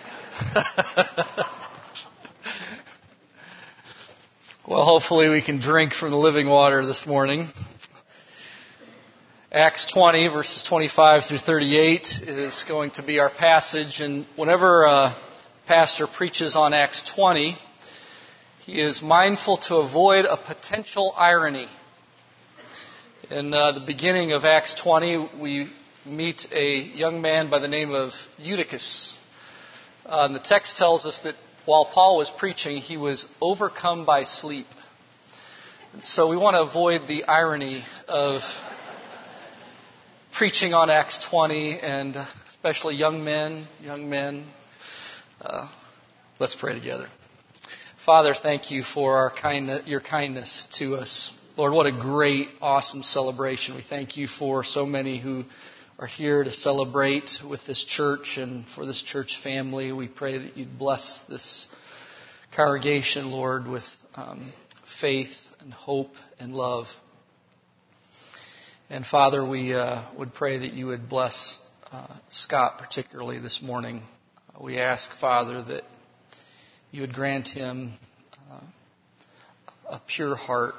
Well, hopefully we can drink from the living water this morning. Acts twenty, verses twenty-five through thirty-eight is going to be our passage. And whenever a pastor preaches on Acts twenty, he is mindful to avoid a potential irony. In uh, the beginning of Acts twenty, we meet a young man by the name of Eutychus. Uh, and the text tells us that while Paul was preaching, he was overcome by sleep. And so we want to avoid the irony of preaching on Acts twenty, and especially young men, young men. Uh, let's pray together. Father, thank you for our kindness, your kindness to us. Lord, what a great, awesome celebration. We thank you for so many who are here to celebrate with this church and for this church family. We pray that you'd bless this congregation, Lord, with um, faith and hope and love. And Father, we uh, would pray that you would bless uh, Scott particularly this morning. Uh, we ask, Father, that you would grant him uh, a pure heart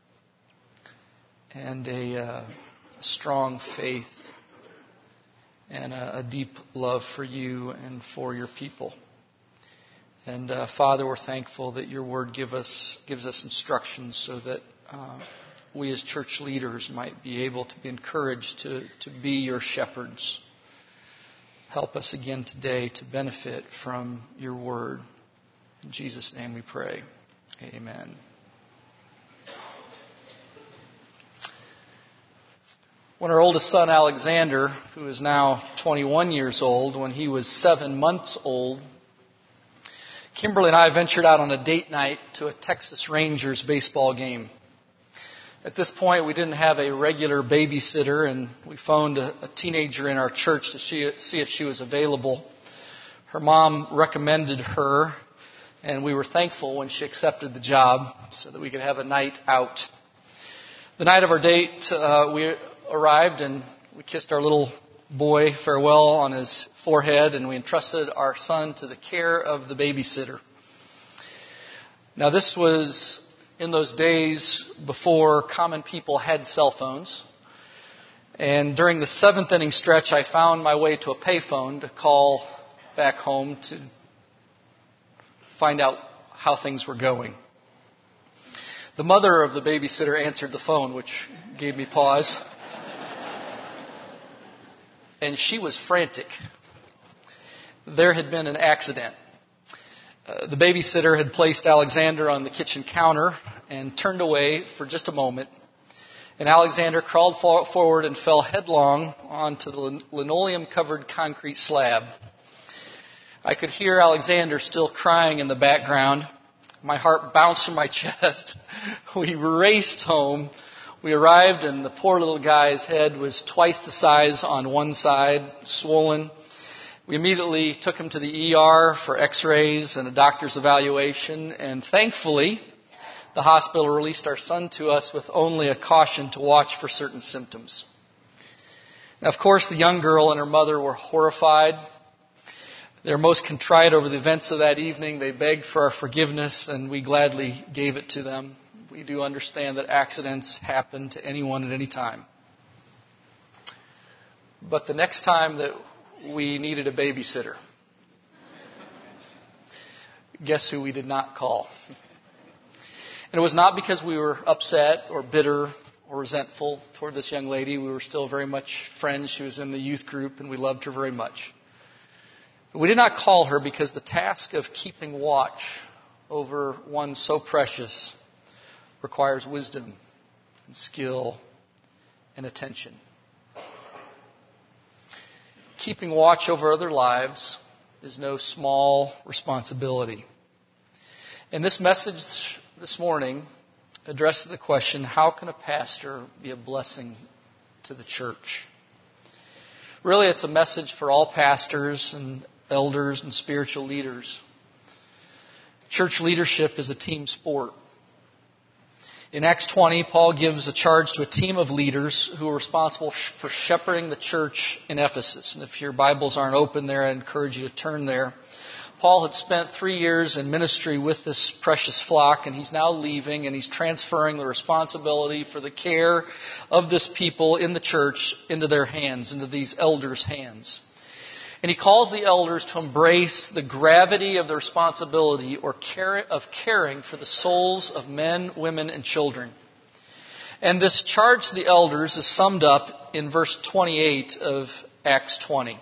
and a uh, strong faith and a, a deep love for you and for your people. And uh, Father, we're thankful that your word give us gives us instructions so that uh, we as church leaders might be able to be encouraged to, to be your shepherds. Help us again today to benefit from your word. In Jesus' name we pray. Amen. When our oldest son, Alexander, who is now twenty-one years old, when he was seven months old, Kimberly and I ventured out on a date night to a Texas Rangers baseball game. At this point, we didn't have a regular babysitter, and we phoned a, a teenager in our church to see, see if she was available. Her mom recommended her, and we were thankful when she accepted the job so that we could have a night out. The night of our date, uh, we arrived and we kissed our little boy farewell on his forehead, and we entrusted our son to the care of the babysitter. Now, this was in those days before common people had cell phones. And during the seventh inning stretch, I found my way to a payphone to call back home to find out how things were going. The mother of the babysitter answered the phone, which gave me pause. And she was frantic. There had been an accident. Uh, the babysitter had placed Alexander on the kitchen counter and turned away for just a moment. And Alexander crawled for- forward and fell headlong onto the lin- linoleum-covered concrete slab. I could hear Alexander still crying in the background. My heart bounced from my chest. We raced home. We arrived, and the poor little guy's head was twice the size on one side, swollen. We immediately took him to the E R for x-rays and a doctor's evaluation, and thankfully, the hospital released our son to us with only a caution to watch for certain symptoms. Now, of course, the young girl and her mother were horrified. They were most contrite over the events of that evening. They begged for our forgiveness, and we gladly gave it to them. We do understand that accidents happen to anyone at any time. But the next time that we needed a babysitter, guess who we did not call? And it was not because we were upset or bitter or resentful toward this young lady. We were still very much friends. She was in the youth group, and we loved her very much. But we did not call her because the task of keeping watch over one so precious requires wisdom and skill and attention. Keeping watch over other lives is no small responsibility. And this message this morning addresses the question, how can a pastor be a blessing to the church? Really, it's a message for all pastors and elders and spiritual leaders. Church leadership is a team sport. In Acts twenty, Paul gives a charge to a team of leaders who are responsible for shepherding the church in Ephesus. And if your Bibles aren't open there, I encourage you to turn there. Paul had spent three years in ministry with this precious flock, and he's now leaving, and he's transferring the responsibility for the care of this people in the church into their hands, into these elders' hands. And he calls the elders to embrace the gravity of the responsibility or care, of caring for the souls of men, women, and children. And this charge to the elders is summed up in verse twenty-eight of Acts twenty.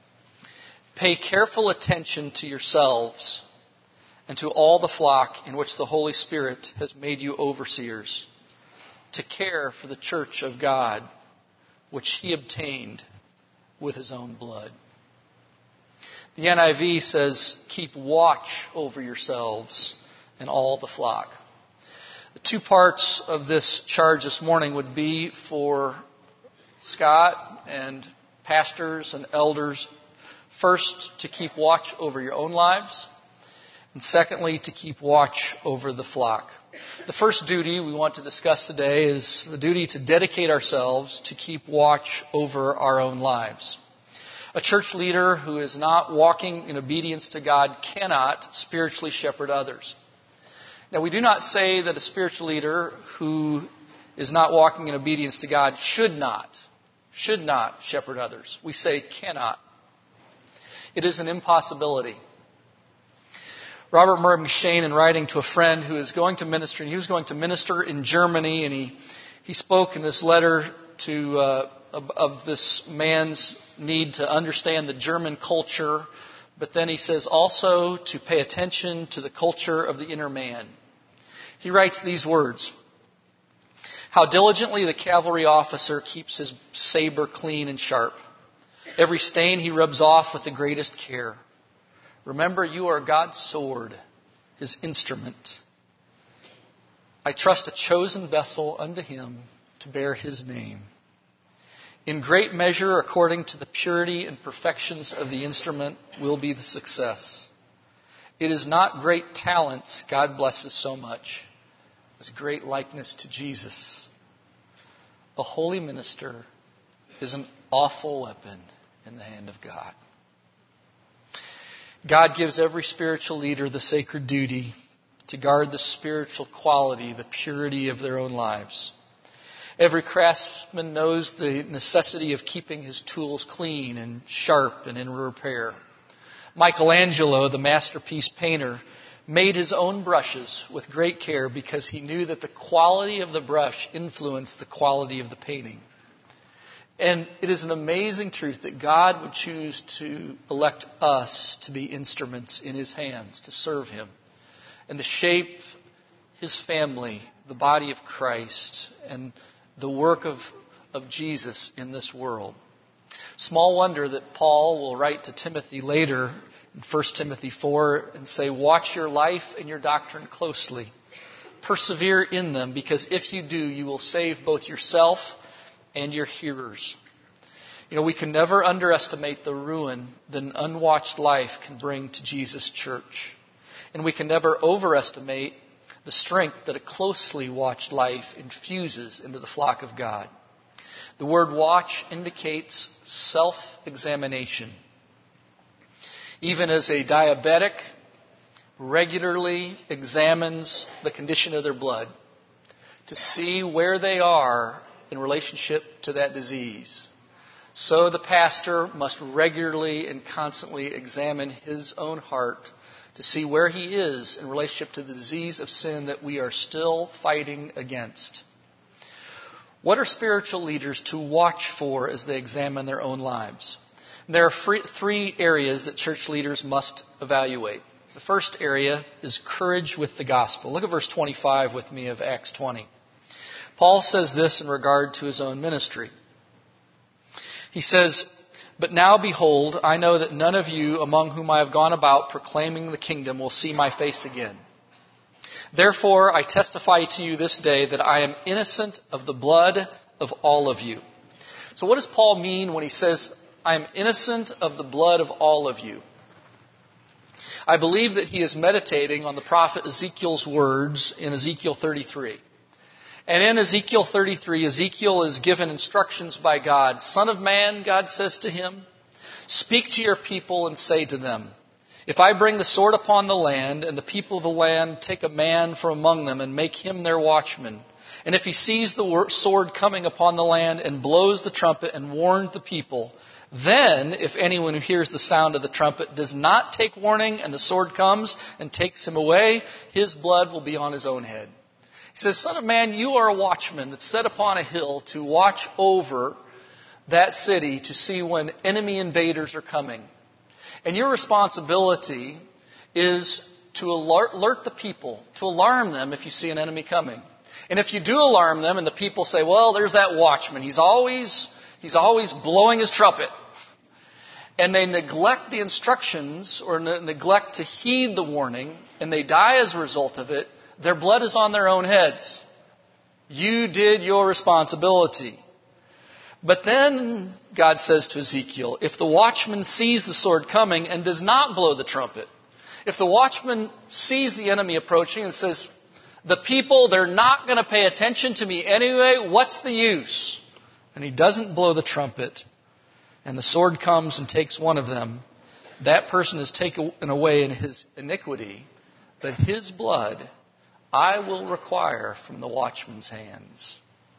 Pay careful attention to yourselves and to all the flock in which the Holy Spirit has made you overseers, to care for the church of God, which he obtained with his own blood. The N I V says, keep watch over yourselves and all the flock. The two parts of this charge this morning would be for Scott and pastors and elders. First, to keep watch over your own lives. And secondly, to keep watch over the flock. The first duty we want to discuss today is the duty to dedicate ourselves to keep watch over our own lives. A church leader who is not walking in obedience to God cannot spiritually shepherd others. Now, we do not say that a spiritual leader who is not walking in obedience to God should not, should not shepherd others. We say cannot. It is an impossibility. Robert Murray M'Cheyne, in writing to a friend who is going to minister, and he was going to minister in Germany, and he, he spoke in this letter to uh, of, of this man's need to understand the German culture, but then he says also to pay attention to the culture of the inner man. He writes these words: "How diligently the cavalry officer keeps his saber clean and sharp. Every stain he rubs off with the greatest care. Remember, you are God's sword, His instrument. I trust a chosen vessel unto Him to bear His name. In great measure, according to the purity and perfections of the instrument, will be the success. It is not great talents God blesses so much as great likeness to Jesus. A holy minister is an awful weapon in the hand of God." God gives every spiritual leader the sacred duty to guard the spiritual quality, the purity of their own lives. Every craftsman knows the necessity of keeping his tools clean and sharp and in repair. Michelangelo, the masterpiece painter, made his own brushes with great care because he knew that the quality of the brush influenced the quality of the painting. And it is an amazing truth that God would choose to elect us to be instruments in His hands, to serve Him, and to shape His family, the body of Christ, and the work of, of Jesus in this world. Small wonder that Paul will write to Timothy later in First Timothy four and say, "Watch your life and your doctrine closely. Persevere in them, because if you do, you will save both yourself and your hearers." You know, we can never underestimate the ruin that an unwatched life can bring to Jesus' church. And we can never overestimate the strength that a closely watched life infuses into the flock of God. The word watch indicates self-examination. Even as a diabetic regularly examines the condition of their blood to see where they are in relationship to that disease, so the pastor must regularly and constantly examine his own heart to see where he is in relationship to the disease of sin that we are still fighting against. What are spiritual leaders to watch for as they examine their own lives? There are free, three areas that church leaders must evaluate. The first area is courage with the gospel. Look at verse twenty-five with me of Acts twenty. Paul says this in regard to his own ministry. He says, "But now behold, I know that none of you among whom I have gone about proclaiming the kingdom will see my face again. Therefore, I testify to you this day that I am innocent of the blood of all of you." So what does Paul mean when he says, "I am innocent of the blood of all of you"? I believe that he is meditating on the prophet Ezekiel's words in Ezekiel thirty-three. And in Ezekiel thirty-three, Ezekiel is given instructions by God. "Son of man," God says to him, "speak to your people and say to them, if I bring the sword upon the land, and the people of the land take a man from among them and make him their watchman, and if he sees the sword coming upon the land and blows the trumpet and warns the people, then if anyone who hears the sound of the trumpet does not take warning and the sword comes and takes him away, his blood will be on his own head." He says, "Son of man, you are a watchman that's set upon a hill to watch over that city to see when enemy invaders are coming. And your responsibility is to alert, alert the people, to alarm them if you see an enemy coming. And if you do alarm them and the people say, well, there's that watchman. He's always, he's always blowing his trumpet." And they neglect the instructions or ne- neglect to heed the warning, and they die as a result of it, their blood is on their own heads. You did your responsibility. But then God says to Ezekiel, if the watchman sees the sword coming and does not blow the trumpet, if the watchman sees the enemy approaching and says, the people, they're not going to pay attention to me anyway, what's the use? And he doesn't blow the trumpet, and the sword comes and takes one of them, that person is taken away in his iniquity, but his blood I will require from the watchman's hands.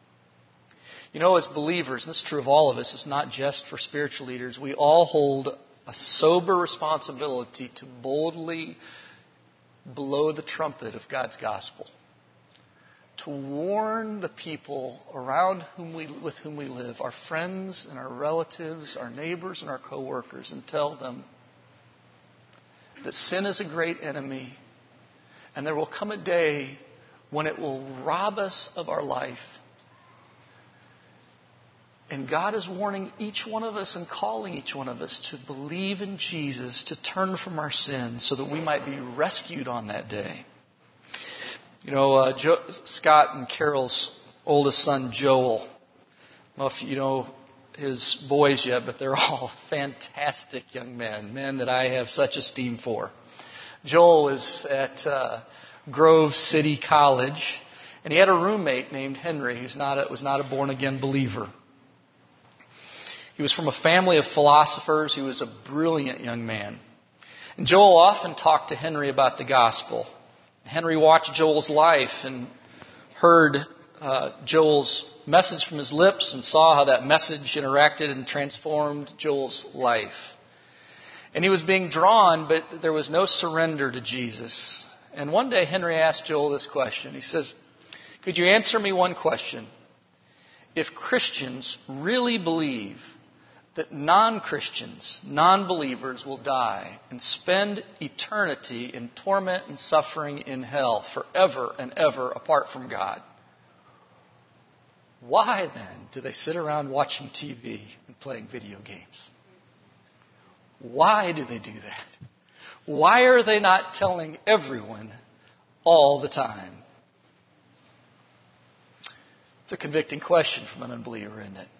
You know, as believers, and this is true of all of us, it's not just for spiritual leaders, we all hold a sober responsibility to boldly blow the trumpet of God's gospel, to warn the people around whom we, with whom we live, our friends and our relatives, our neighbors and our co-workers, and tell them that sin is a great enemy, and there will come a day when it will rob us of our life. And God is warning each one of us and calling each one of us to believe in Jesus, to turn from our sins so that we might be rescued on that day. You know, uh, jo- Scott and Carol's oldest son, Joel. I don't know if you know his boys yet, but they're all fantastic young men, men that I have such esteem for. Joel is at uh, Grove City College, and he had a roommate named Henry, who not was not a born-again believer. He was from a family of philosophers. He was a brilliant young man. And Joel often talked to Henry about the gospel. Henry watched Joel's life and heard uh, Joel's message from his lips and saw how that message interacted and transformed Joel's life. And he was being drawn, but there was no surrender to Jesus. And one day Henry asked Joel this question. He says, "Could you answer me one question? If Christians really believe that non-Christians, non-believers will die and spend eternity in torment and suffering in hell forever and ever apart from God, why then do they sit around watching T V and playing video games? Why do they do that? Why are they not telling everyone all the time?" It's a convicting question from an unbeliever, isn't it?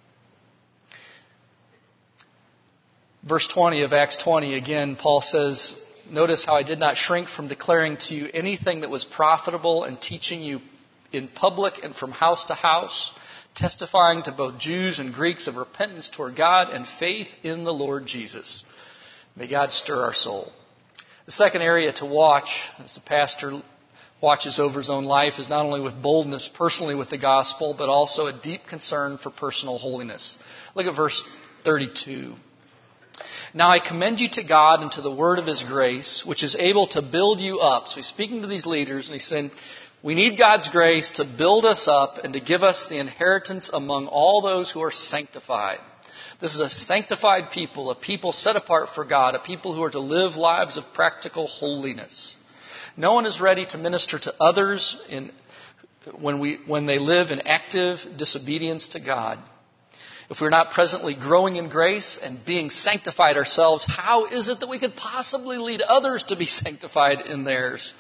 Verse twenty of Acts twenty, again, Paul says, "Notice how I did not shrink from declaring to you anything that was profitable and teaching you in public and from house to house, testifying to both Jews and Greeks of repentance toward God and faith in the Lord Jesus." May God stir our soul. The second area to watch as the pastor watches over his own life is not only with boldness personally with the gospel, but also a deep concern for personal holiness. Look at verse thirty-two. "Now I commend you to God and to the word of His grace, which is able to build you up." So he's speaking to these leaders and he's saying, we need God's grace to build us up and to give us the inheritance among all those who are sanctified. This is a sanctified people, a people set apart for God, a people who are to live lives of practical holiness. No one is ready to minister to others in, when, we, when they live in active disobedience to God. If we're not presently growing in grace and being sanctified ourselves, how is it that we could possibly lead others to be sanctified in theirs?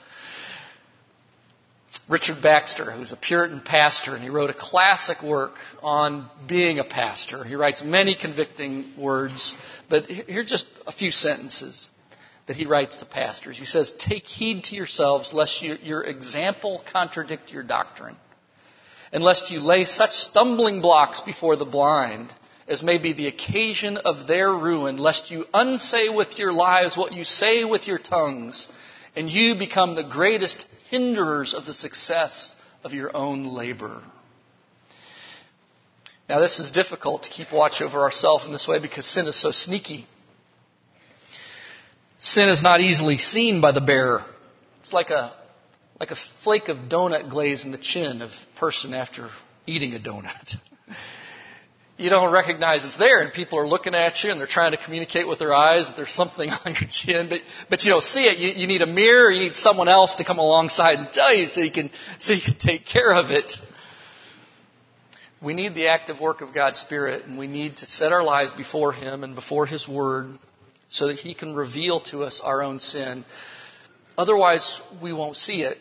Richard Baxter, who's a Puritan pastor, and he wrote a classic work on being a pastor. He writes many convicting words, but here's just a few sentences that he writes to pastors. He says, "Take heed to yourselves lest you, your example contradict your doctrine, and lest you lay such stumbling blocks before the blind as may be the occasion of their ruin, lest you unsay with your lives what you say with your tongues, and you become the greatest hinderers of the success of your own labor." Now, this is difficult to keep watch over ourselves in this way because sin is so sneaky. Sin is not easily seen by the bearer. It's like a like a flake of donut glaze in the chin of a person after eating a donut. You don't recognize it's there, and people are looking at you, and they're trying to communicate with their eyes that there's something on your chin, but but you don't see it. You, you need a mirror, you need someone else to come alongside and tell you so you can so you can take care of it. We need the active work of God's Spirit, and we need to set our lives before Him and before His Word so that He can reveal to us our own sin. Otherwise, we won't see it.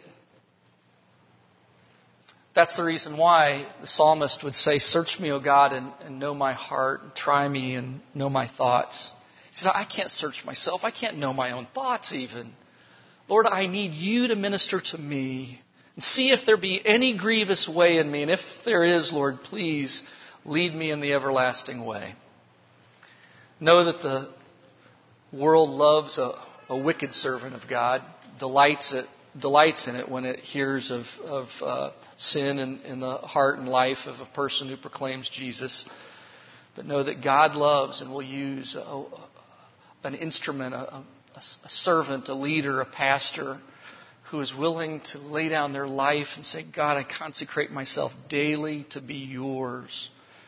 That's the reason why the psalmist would say, "Search me, O God, and, and know my heart. And try me and know my thoughts." He says, I can't search myself. I can't know my own thoughts even. Lord, I need you to minister to me and see if there be any grievous way in me. And if there is, Lord, please lead me in the everlasting way. Know that the world loves a, a wicked servant of God, delights it. delights in it when it hears of, of uh, sin in, in the heart and life of a person who proclaims Jesus. But know that God loves and will use a, a, an instrument, a, a, a servant, a leader, a pastor who is willing to lay down their life and say, God, I consecrate myself daily to be yours.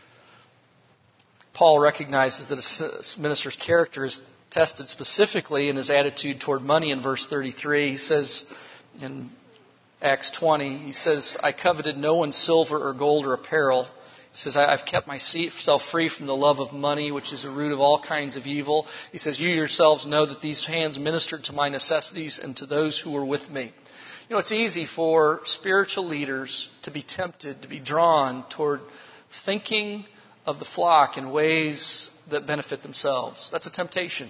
Paul recognizes that a minister's character is tested specifically in his attitude toward money in verse thirty-three. He says, in Acts twenty. He says, I coveted no one's silver or gold or apparel. He says, I've kept myself free from the love of money, which is the root of all kinds of evil. He says, you yourselves know that these hands ministered to my necessities and to those who were with me. You know, it's easy for spiritual leaders to be tempted, to be drawn toward thinking of the flock in ways that benefit themselves. That's a temptation.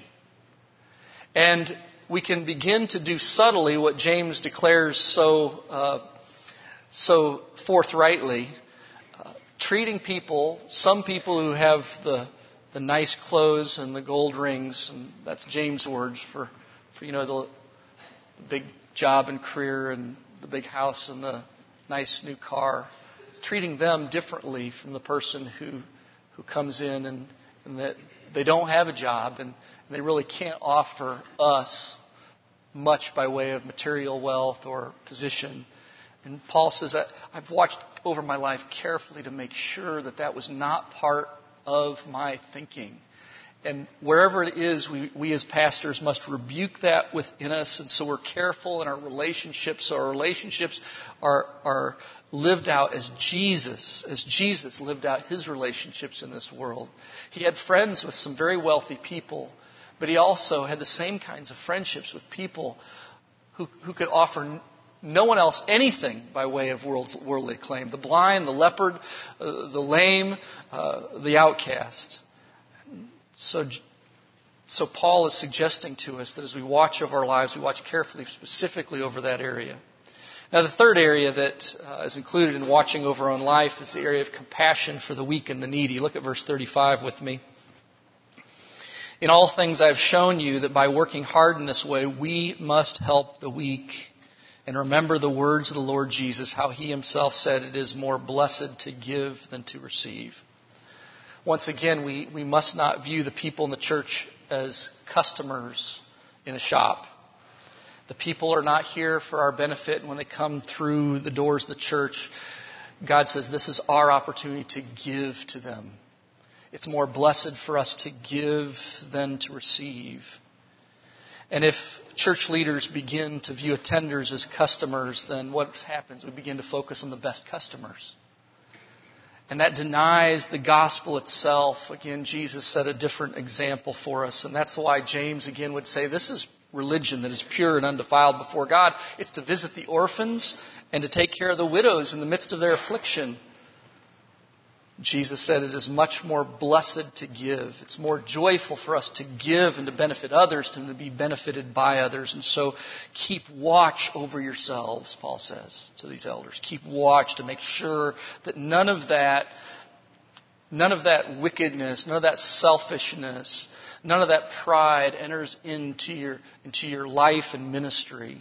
And we can begin to do subtly what James declares so uh, so forthrightly, uh, treating people, some people who have the the nice clothes and the gold rings, and that's James' words for, for you know the, the big job and career and the big house and the nice new car, treating them differently from the person who who comes in and, and that they don't have a job and they really can't offer us much by way of material wealth or position. And Paul says, I've watched over my life carefully to make sure that that was not part of my thinking. And wherever it is, we, we as pastors must rebuke that within us. And so we're careful in our relationships. So our relationships are, are lived out as Jesus, as Jesus lived out his relationships in this world. He had friends with some very wealthy people, but he also had the same kinds of friendships with people who, who could offer no one else anything by way of world's, worldly acclaim. The blind, the leopard, uh, the lame, uh, the outcast. So, so Paul is suggesting to us that as we watch over our lives, we watch carefully, specifically over that area. Now, the third area that uh, is included in watching over our own life is the area of compassion for the weak and the needy. Look at verse thirty-five with me. In all things I have shown you that by working hard in this way, we must help the weak. And remember the words of the Lord Jesus, how he himself said, it is more blessed to give than to receive. Once again, we, we must not view the people in the church as customers in a shop. The people are not here for our benefit. And when they come through the doors of the church, God says this is our opportunity to give to them. It's more blessed for us to give than to receive. And if church leaders begin to view attenders as customers, then what happens? We begin to focus on the best customers. And that denies the gospel itself. Again, Jesus set a different example for us. And that's why James again would say this is religion that is pure and undefiled before God. It's to visit the orphans and to take care of the widows in the midst of their affliction. Jesus said it is much more blessed to give. It's more joyful for us to give and to benefit others than to be benefited by others. And so keep watch over yourselves, Paul says to these elders. Keep watch to make sure that none of that, none of that wickedness, none of that selfishness, none of that pride enters into your, into your life and ministry.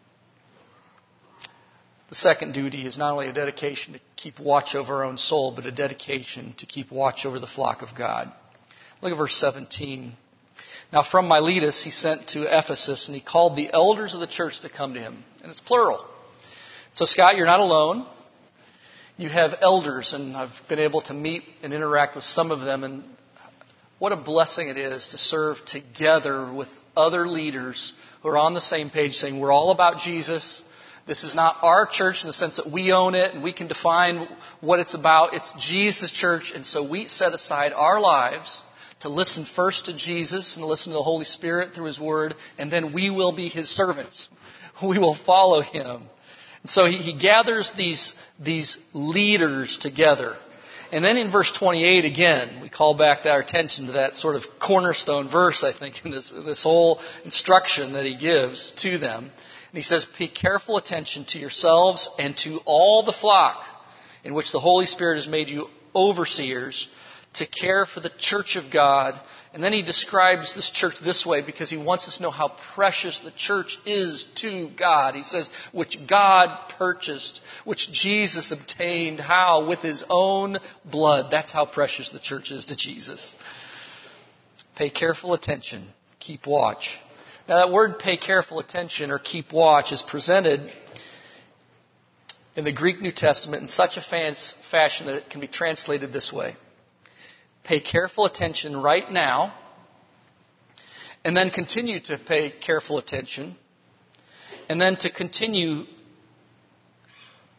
The second duty is not only a dedication to keep watch over our own soul, but a dedication to keep watch over the flock of God. Look at verse seventeen. Now from Miletus he sent to Ephesus, and he called the elders of the church to come to him. And it's plural. So Scott, you're not alone. You have elders, and I've been able to meet and interact with some of them. And what a blessing it is to serve together with other leaders who are on the same page saying, we're all about Jesus. This is not our church in the sense that we own it and we can define what it's about. It's Jesus' church, and so we set aside our lives to listen first to Jesus and to listen to the Holy Spirit through his word, and then we will be his servants. We will follow him. And so he, he gathers these, these leaders together. And then in verse twenty-eight, again, we call back our attention to that sort of cornerstone verse, I think, in this, this whole instruction that he gives to them. And he says, pay careful attention to yourselves and to all the flock in which the Holy Spirit has made you overseers to care for the church of God. And then he describes this church this way because he wants us to know how precious the church is to God. He says, which God purchased, which Jesus obtained. How? With his own blood. That's how precious the church is to Jesus. Pay careful attention. Keep watch. Now that word pay careful attention or keep watch is presented in the Greek New Testament in such a fashion that it can be translated this way. Pay careful attention right now, and then continue to pay careful attention, and then to continue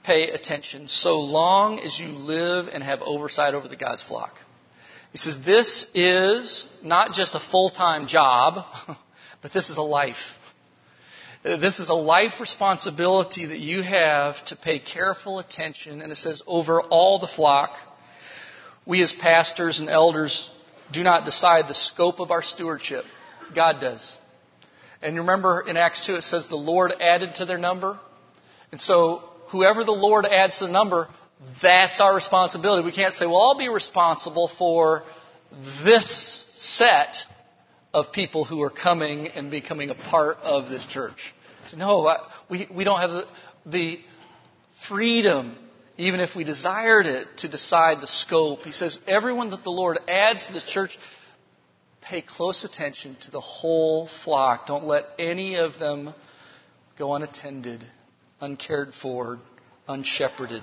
pay attention so long as you live and have oversight over the God's flock. He says this is not just a full-time job, but this is a life. This is a life responsibility that you have to pay careful attention. And it says, over all the flock, we as pastors and elders do not decide the scope of our stewardship. God does. And remember in Acts two, it says the Lord added to their number. And so whoever the Lord adds to the number, that's our responsibility. We can't say, well, I'll be responsible for this set of people who are coming and becoming a part of this church. So no, I, we, we don't have the, the freedom, even if we desired it, to decide the scope. He says, everyone that the Lord adds to this church, pay close attention to the whole flock. Don't let any of them go unattended, uncared for, unshepherded.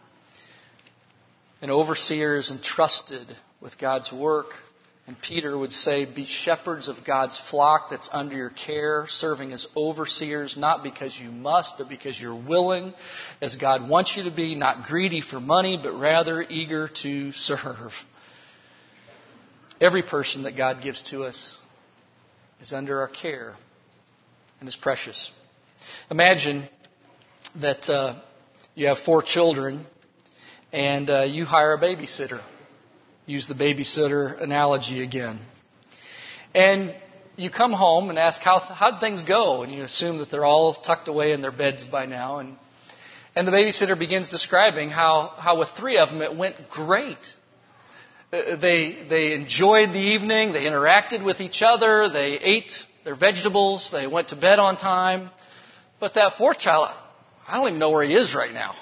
An overseer is entrusted with God's work. And Peter would say, be shepherds of God's flock that's under your care, serving as overseers, not because you must, but because you're willing, as God wants you to be, not greedy for money, but rather eager to serve. Every person that God gives to us is under our care and is precious. Imagine that uh, you have four children and uh, you hire a babysitter. Use the babysitter analogy again. And you come home and ask, how how'd things go? And you assume that they're all tucked away in their beds by now. And and the babysitter begins describing how, how with three of them it went great. They they enjoyed the evening. They interacted with each other. They ate their vegetables. They went to bed on time. But that fourth child, I don't even know where he is right now.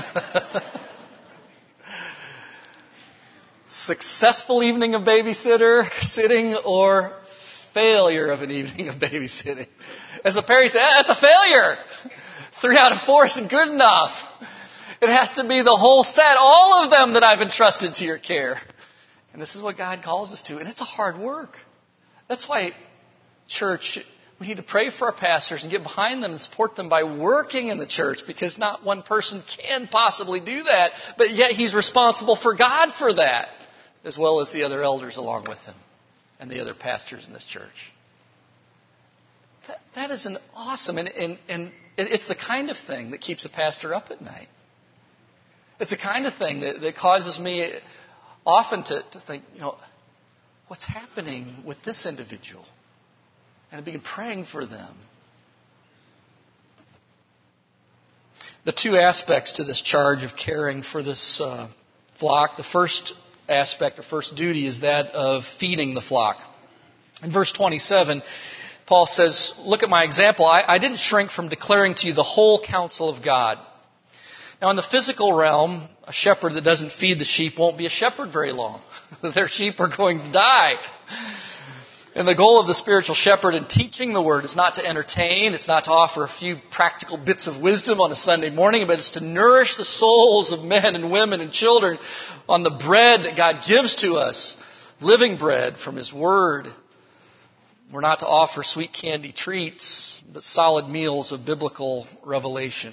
Successful evening of babysitter sitting or failure of an evening of babysitting. As a parent, you say, that's a failure. Three out of four isn't good enough. It has to be the whole set, all of them that I've entrusted to your care. And this is what God calls us to. And it's a hard work. That's why, church, we need to pray for our pastors and get behind them and support them by working in the church, because not one person can possibly do that. But yet he's responsible for God for that, as well as the other elders along with him and the other pastors in this church. That, that is an awesome, and, and, and it's the kind of thing that keeps a pastor up at night. It's the kind of thing that, that causes me often to, to think, you know, what's happening with this individual? And I begin praying for them. The two aspects to this charge of caring for this uh, flock. The first aspect, or first duty, is that of feeding the flock. In verse twenty-seven, Paul says, look at my example. I, I didn't shrink from declaring to you the whole counsel of God. Now, in the physical realm, a shepherd that doesn't feed the sheep won't be a shepherd very long. Their sheep are going to die. And the goal of the spiritual shepherd in teaching the word is not to entertain, it's not to offer a few practical bits of wisdom on a Sunday morning, but it's to nourish the souls of men and women and children on the bread that God gives to us, living bread from His Word. We're not to offer sweet candy treats, but solid meals of biblical revelation.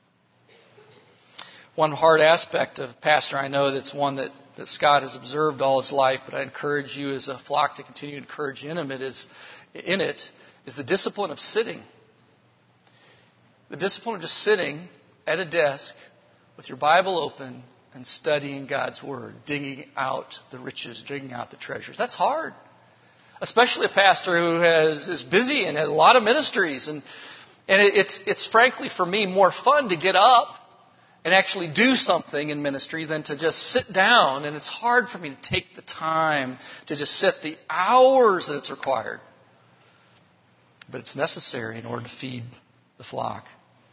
One hard aspect of pastor, I know that's one that that Scott has observed all his life, but I encourage you as a flock to continue to encourage in him, it is, in it, is the discipline of sitting. The discipline of just sitting at a desk with your Bible open and studying God's Word, digging out the riches, digging out the treasures. That's hard. Especially a pastor who has, is busy and has a lot of ministries. And, and it, it's, it's frankly for me more fun to get up and actually do something in ministry than to just sit down. And it's hard for me to take the time to just sit the hours that it's required. But it's necessary in order to feed the flock.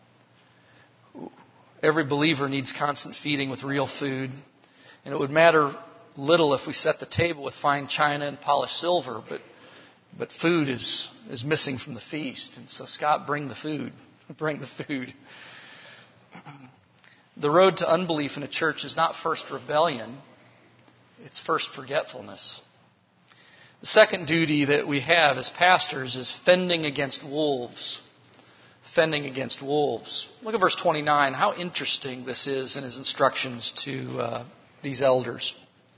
Every believer needs constant feeding with real food. And it would matter little if we set the table with fine china and polished silver, but but food is, is missing from the feast. And so, Scott, bring the food. Bring the food. The road to unbelief in a church is not first rebellion, it's first forgetfulness. The second duty that we have as pastors is fending against wolves. defending against wolves. Look at verse twenty-nine. How interesting this is in his instructions to uh, these elders.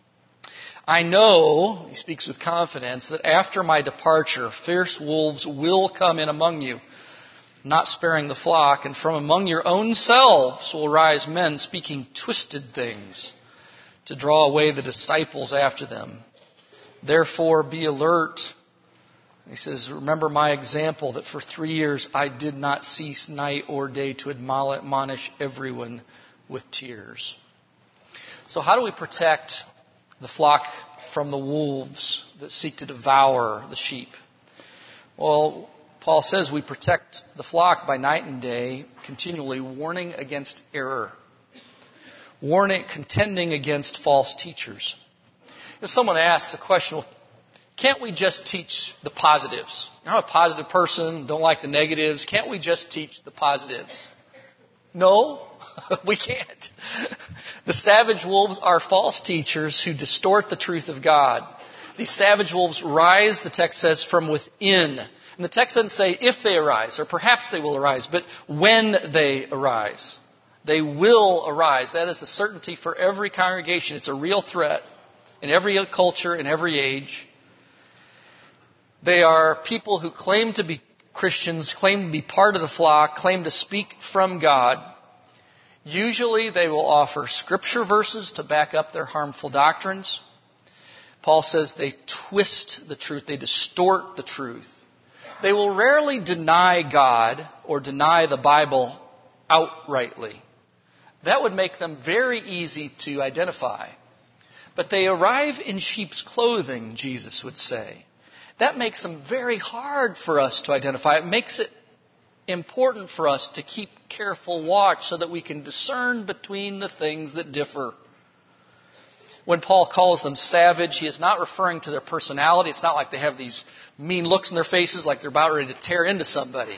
I know, he speaks with confidence, that after my departure, fierce wolves will come in among you, not sparing the flock, and from among your own selves will rise men speaking twisted things to draw away the disciples after them. Therefore, be alert. He says, remember my example that for three years I did not cease night or day to admonish everyone with tears. So how do we protect the flock from the wolves that seek to devour the sheep? Well, Paul says we protect the flock by night and day, continually warning against error, warning, contending against false teachers. If someone asks the question, well, can't we just teach the positives? I'm a positive person, don't like the negatives. Can't we just teach the positives? No, we can't. The savage wolves are false teachers who distort the truth of God. These savage wolves rise, the text says, from within. And the text doesn't say if they arise, or perhaps they will arise, but when they arise. They will arise. That is a certainty for every congregation. It's a real threat in every culture, in every age. They are people who claim to be Christians, claim to be part of the flock, claim to speak from God. Usually they will offer scripture verses to back up their harmful doctrines. Paul says they twist the truth, they distort the truth. They will rarely deny God or deny the Bible outrightly. That would make them very easy to identify. But they arrive in sheep's clothing, Jesus would say. That makes them very hard for us to identify. It makes it important for us to keep careful watch so that we can discern between the things that differ. When Paul calls them savage, he is not referring to their personality. It's not like they have these mean looks in their faces like they're about ready to tear into somebody.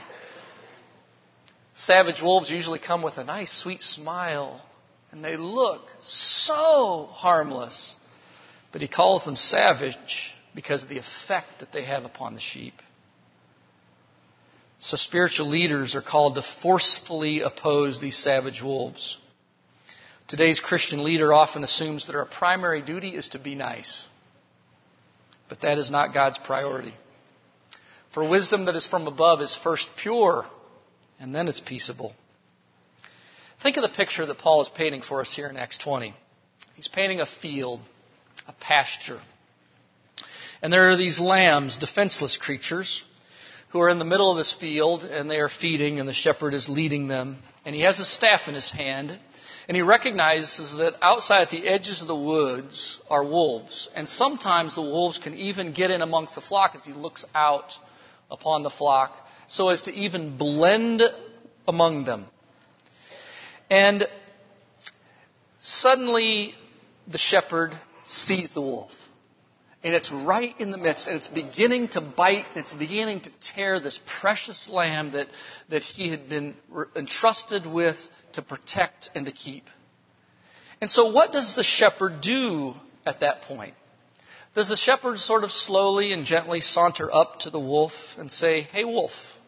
Savage wolves usually come with a nice, sweet smile, and they look so harmless. But he calls them savage because of the effect that they have upon the sheep. So spiritual leaders are called to forcefully oppose these savage wolves. Today's Christian leader often assumes that our primary duty is to be nice. But that is not God's priority. For wisdom that is from above is first pure, and then it's peaceable. Think of the picture that Paul is painting for us here in Acts twenty. He's painting a field, a pasture. And there are these lambs, defenseless creatures, who are in the middle of this field, and they are feeding, and the shepherd is leading them. And he has a staff in his hand, and he recognizes that outside at the edges of the woods are wolves. And sometimes the wolves can even get in amongst the flock as he looks out upon the flock, so as to even blend among them. And suddenly the shepherd sees the wolf. And it's right in the midst, and it's beginning to bite, and it's beginning to tear this precious lamb that, that he had been entrusted with to protect and to keep. And so what does the shepherd do at that point? Does the shepherd sort of slowly and gently saunter up to the wolf and say, "Hey, wolf,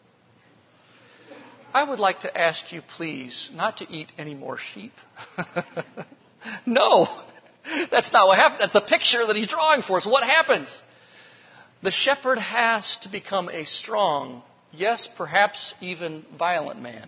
I would like to ask you, please, not to eat any more sheep"? No. That's not what happens. That's the picture that he's drawing for us. What happens? The shepherd has to become a strong, yes, perhaps even violent man.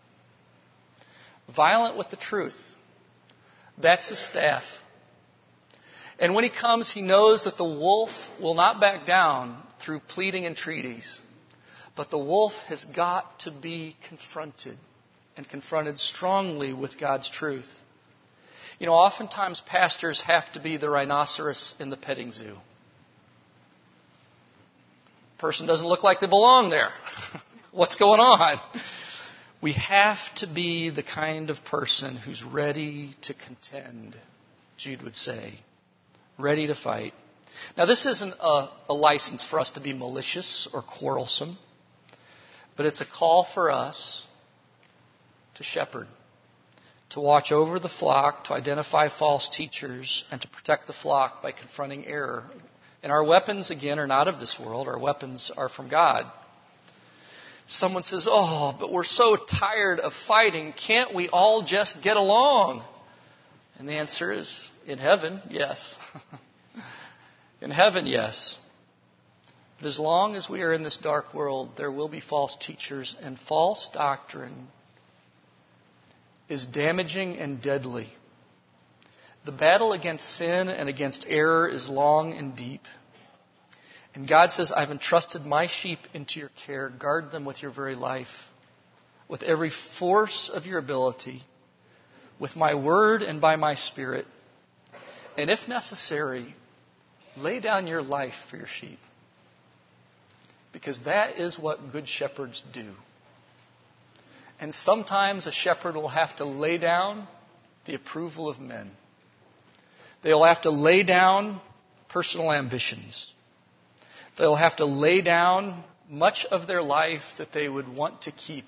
Violent with the truth. That's his staff. And when he comes, he knows that the wolf will not back down through pleading entreaties. But the wolf has got to be confronted, and confronted strongly with God's truth. You know, oftentimes pastors have to be the rhinoceros in the petting zoo. Person doesn't look like they belong there. What's going on? We have to be the kind of person who's ready to contend, Jude would say. Ready to fight. Now, this isn't a, a license for us to be malicious or quarrelsome, but it's a call for us to shepherd, to watch over the flock, to identify false teachers, and to protect the flock by confronting error. And our weapons, again, are not of this world. Our weapons are from God. Someone says, oh, but we're so tired of fighting. Can't we all just get along? And the answer is, in heaven, yes. In heaven, yes. But as long as we are in this dark world, there will be false teachers, and false doctrine is damaging and deadly. The battle against sin and against error is long and deep. And God says, I've entrusted my sheep into your care. Guard them with your very life, with every force of your ability, with my word and by my spirit. And if necessary, lay down your life for your sheep. Because that is what good shepherds do. And sometimes a shepherd will have to lay down the approval of men. They'll have to lay down personal ambitions. They'll have to lay down much of their life that they would want to keep.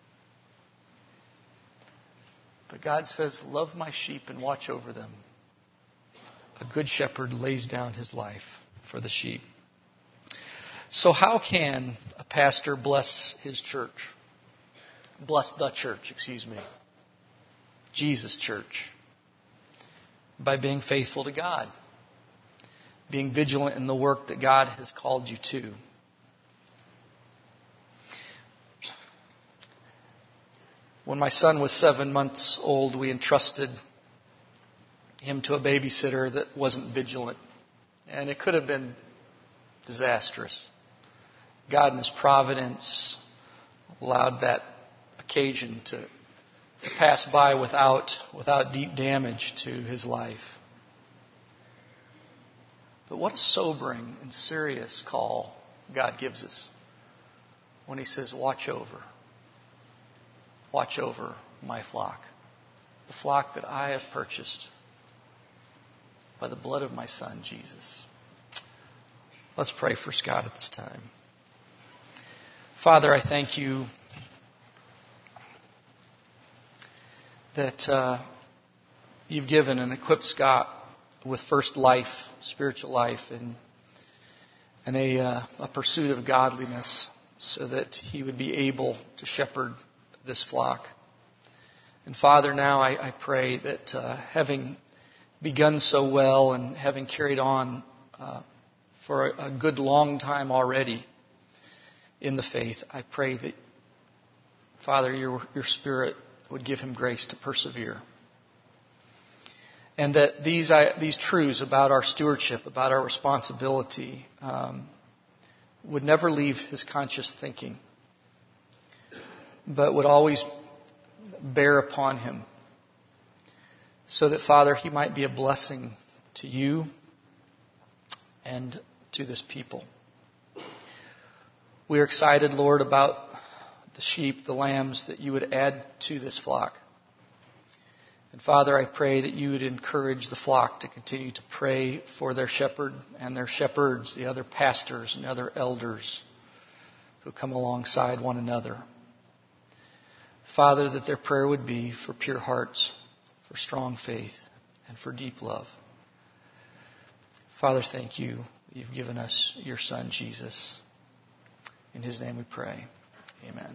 But God says, love my sheep and watch over them. A good shepherd lays down his life for the sheep. So how can a pastor bless his church? Bless the church, excuse me. Jesus' church. By being faithful to God. Being vigilant in the work that God has called you to. When my son was seven months old, we entrusted him to a babysitter that wasn't vigilant. And it could have been disastrous. God in His providence allowed that occasion to, to pass by without, without deep damage to his life. But what a sobering and serious call God gives us when He says, watch over. Watch over my flock. The flock that I have purchased by the blood of my Son, Jesus. Let's pray for Scott at this time. Father, I thank you that uh, you've given and equipped Scott with first life, spiritual life, and, and a, uh, a pursuit of godliness so that he would be able to shepherd this flock. And Father, now I, I pray that uh, having begun so well and having carried on uh, for a, a good long time already in the faith, I pray that, Father, your, your Spirit would give him grace to persevere. And that these these truths about our stewardship, about our responsibility, um, would never leave his conscious thinking, but would always bear upon him, so that, Father, he might be a blessing to you and to this people. We are excited, Lord, about the sheep, the lambs that you would add to this flock. And Father, I pray that you would encourage the flock to continue to pray for their shepherd and their shepherds, the other pastors and other elders who come alongside one another. Father, that their prayer would be for pure hearts, for strong faith, and for deep love. Father, thank you that you've given us your Son, Jesus. In His name we pray. Amen.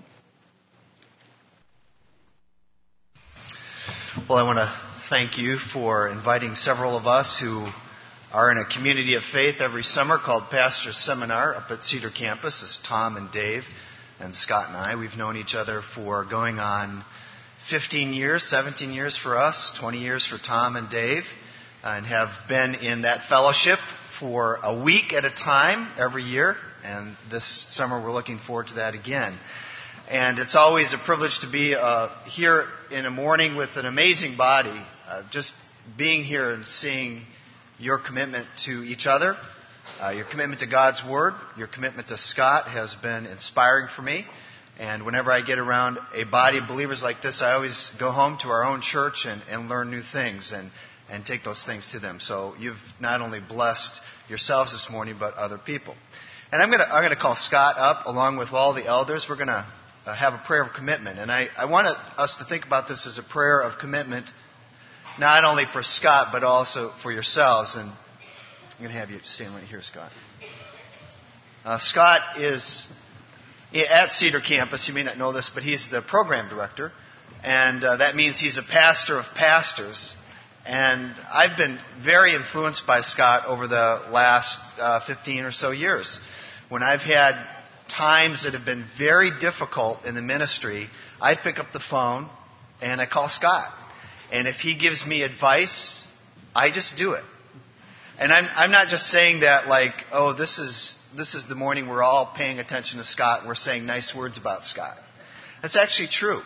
Well, I want to thank you for inviting several of us who are in a community of faith every summer called Pastor's Seminar up at Cedar Campus. It's Tom and Dave and Scott and I. We've known each other for going on fifteen years, seventeen years for us, twenty years for Tom and Dave, and have been in that fellowship for a week at a time every year. And this summer we're looking forward to that again. And it's always a privilege to be uh, here in a morning with an amazing body. Uh, just being here and seeing your commitment to each other, uh, your commitment to God's Word, your commitment to Scott has been inspiring for me. And whenever I get around a body of believers like this, I always go home to our own church and, and learn new things and, and take those things to them. So you've not only blessed yourselves this morning, but other people. And I'm going to I'm going to call Scott up along with all the elders. We're going to uh, have a prayer of commitment. And I, I want us to think about this as a prayer of commitment, not only for Scott, but also for yourselves. And I'm going to have you stand right here, Scott. Uh, Scott is at Cedar Campus. You may not know this, but he's the program director. And uh, that means he's a pastor of pastors. And I've been very influenced by Scott over the last uh, fifteen or so years. When I've had times that have been very difficult in the ministry, I pick up the phone and I call Scott. And if he gives me advice, I just do it. And I'm, I'm not just saying that like, oh, this is this is the morning we're all paying attention to Scott and we're saying nice words about Scott. That's actually true.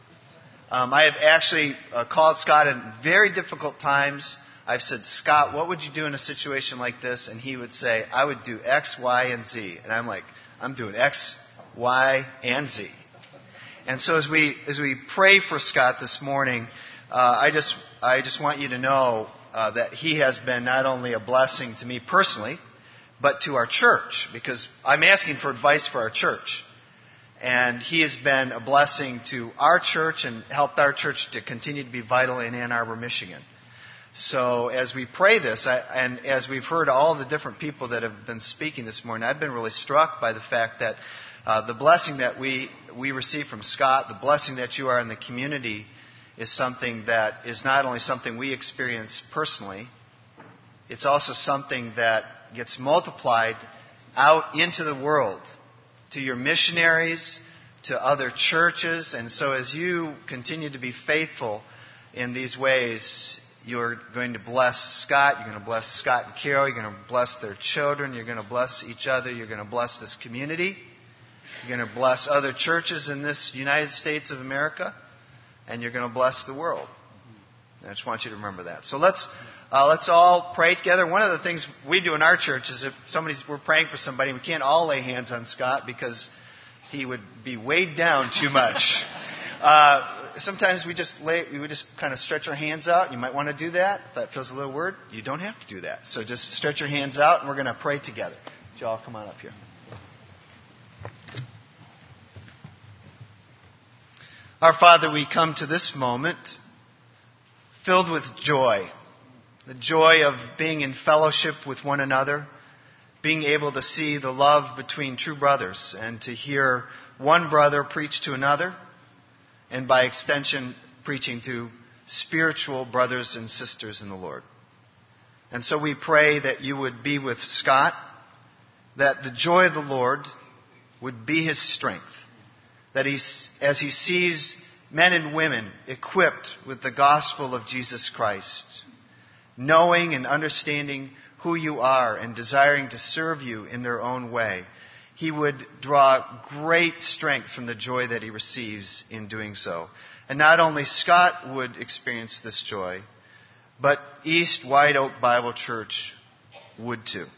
Um, I have actually uh, called Scott in very difficult times. I've said, Scott, what would you do in a situation like this? And he would say, I would do X, Y, and Z. And I'm like, I'm doing X, Y, and Z. And so as we as we pray for Scott this morning, uh, I just I just want you to know uh, that he has been not only a blessing to me personally, but to our church, because I'm asking for advice for our church. And he has been a blessing to our church and helped our church to continue to be vital in Ann Arbor, Michigan. So as we pray this, I, and as we've heard all the different people that have been speaking this morning, I've been really struck by the fact that uh, the blessing that we, we receive from Scott, the blessing that you are in the community, is something that is not only something we experience personally, it's also something that gets multiplied out into the world, to your missionaries, to other churches. And so as you continue to be faithful in these ways, you're going to bless Scott, you're going to bless Scott and Carol, you're going to bless their children, you're going to bless each other, you're going to bless this community, you're going to bless other churches in this United States of America, and you're going to bless the world. I just want you to remember that. So let's uh, let's all pray together. One of the things we do in our church is if somebody's we're praying for somebody, we can't all lay hands on Scott because he would be weighed down too much. uh, sometimes we just lay we would just kind of stretch our hands out. You might want to do that. If that feels a little weird, you don't have to do that. So just stretch your hands out, and we're going to pray together. Would you all come on up here? Our Father, we come to this moment filled with joy, the joy of being in fellowship with one another, being able to see the love between true brothers and to hear one brother preach to another, and by extension, preaching to spiritual brothers and sisters in the Lord. And so we pray that you would be with Scott, that the joy of the Lord would be his strength, that he, as he sees men and women equipped with the gospel of Jesus Christ, knowing and understanding who you are and desiring to serve you in their own way, he would draw great strength from the joy that he receives in doing so. And not only Scott would experience this joy, but East White Oak Bible Church would too.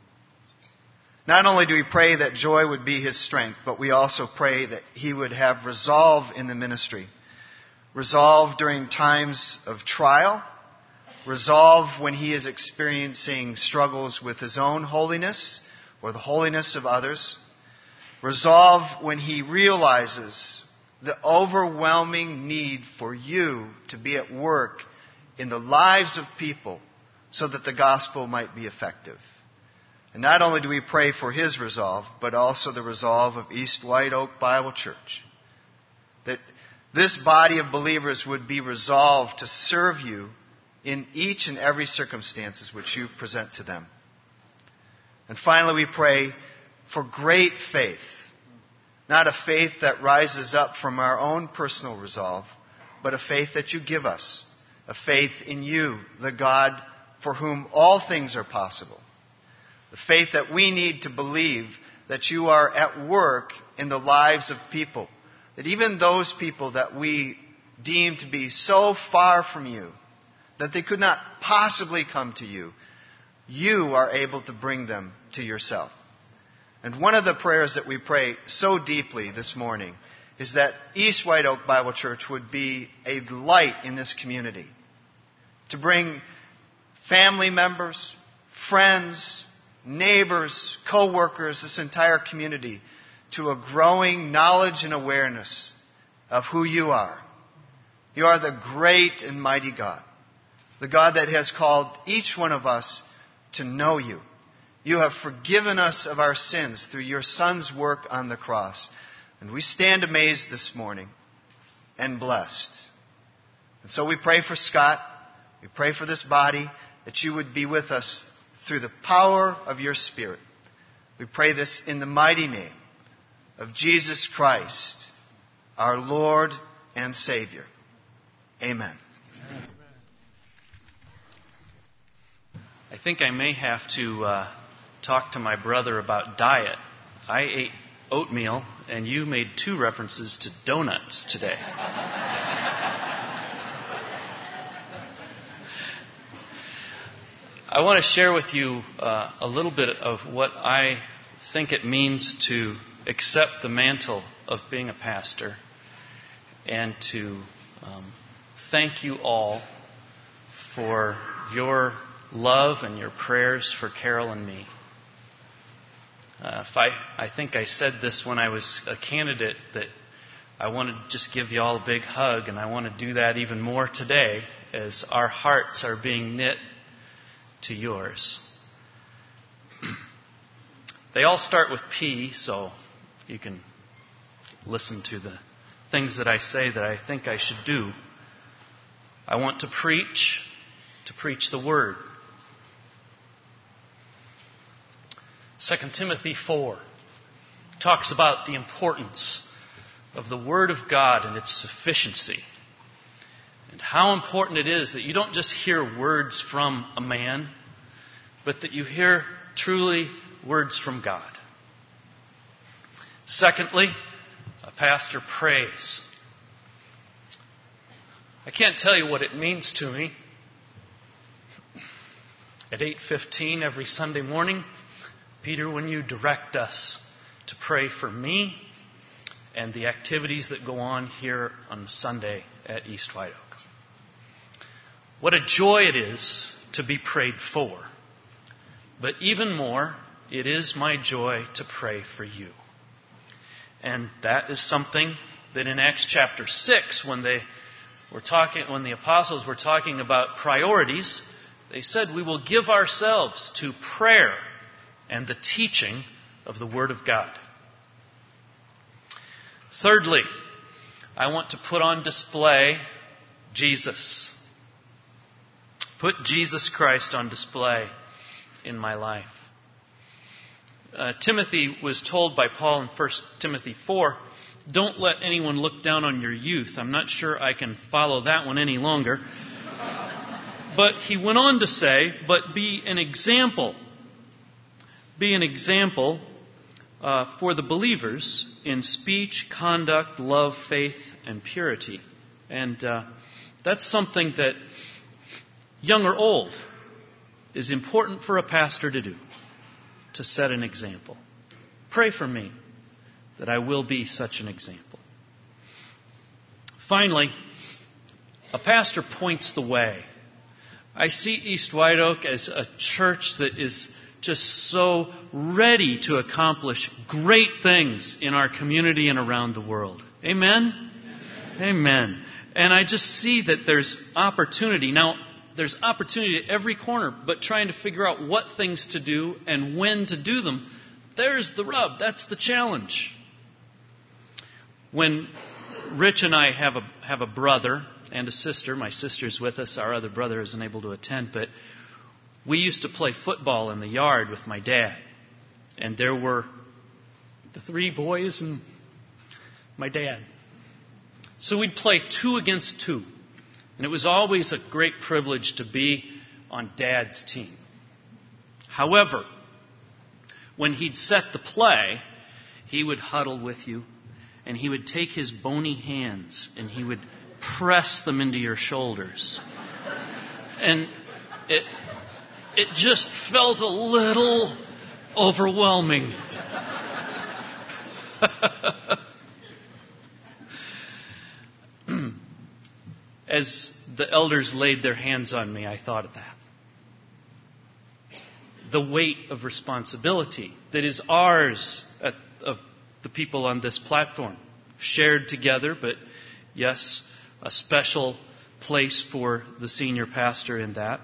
Not only do we pray that joy would be his strength, but we also pray that he would have resolve in the ministry. Resolve during times of trial. Resolve when he is experiencing struggles with his own holiness or the holiness of others. Resolve when he realizes the overwhelming need for you to be at work in the lives of people so that the gospel might be effective. And not only do we pray for his resolve, but also the resolve of East White Oak Bible Church. That this body of believers would be resolved to serve you in each and every circumstances which you present to them. And finally, we pray for great faith. Not a faith that rises up from our own personal resolve, but a faith that you give us. A faith in you, the God for whom all things are possible. The faith that we need to believe that you are at work in the lives of people. That even those people that we deem to be so far from you, that they could not possibly come to you, you are able to bring them to yourself. And one of the prayers that we pray so deeply this morning is that East White Oak Bible Church would be a light in this community. To bring family members, friends, neighbors, co-workers, this entire community to a growing knowledge and awareness of who you are. You are the great and mighty God. The God that has called each one of us to know you. You have forgiven us of our sins through your Son's work on the cross. And we stand amazed this morning and blessed. And so we pray for Scott. We pray for this body, that you would be with us through the power of your Spirit. We pray this in the mighty name of Jesus Christ, our Lord and Savior. Amen. I think I may have to uh, talk to my brother about diet. I ate oatmeal, and you made two references to donuts today. I want to share with you uh, a little bit of what I think it means to accept the mantle of being a pastor, and to um, thank you all for your love and your prayers for Carol and me. Uh, if I, I think I said this when I was a candidate, that I want to just give you all a big hug, and I want to do that even more today as our hearts are being knit to yours. They all start with P, so you can listen to the things that I say that I think I should do. I want to preach, to preach the Word. Second Timothy four talks about the importance of the Word of God and its sufficiency, and how important it is that you don't just hear words from a man, but that you hear truly words from God. Secondly, a pastor prays. I can't tell you what it means to me. At eight fifteen every Sunday morning, Peter, when you direct us to pray for me and the activities that go on here on Sunday at East White Oak. What a joy it is to be prayed for. But even more, it is my joy to pray for you. And that is something that in Acts chapter six, when they were talking, when the apostles were talking about priorities, they said, we will give ourselves to prayer and the teaching of the Word of God. Thirdly, I want to put on display Jesus. Put Jesus Christ on display in my life. Uh, Timothy was told by Paul in First Timothy four, don't let anyone look down on your youth. I'm not sure I can follow that one any longer. But he went on to say, but be an example. Be an example uh, for the believers in speech, conduct, love, faith, and purity. And uh, that's something that, young or old, is important for a pastor to do, to set an example. Pray for me that I will be such an example. Finally, a pastor points the way. I see East White Oak as a church that is just so ready to accomplish great things in our community and around the world. Amen? Amen. Amen. And I just see that there's opportunity. Now, there's opportunity at every corner, but trying to figure out what things to do and when to do them, there's the rub. That's the challenge. When Rich and I have a have a brother and a sister, my sister's with us, our other brother isn't able to attend, but we used to play football in the yard with my dad. And there were the three boys and my dad. So we'd play two against two. And it was always a great privilege to be on Dad's team. However, when he'd set the play, he would huddle with you, and he would take his bony hands and he would press them into your shoulders. And it it just felt a little overwhelming. As the elders laid their hands on me, I thought of that. The weight of responsibility that is ours, at, of the people on this platform, shared together, but yes, a special place for the senior pastor in that.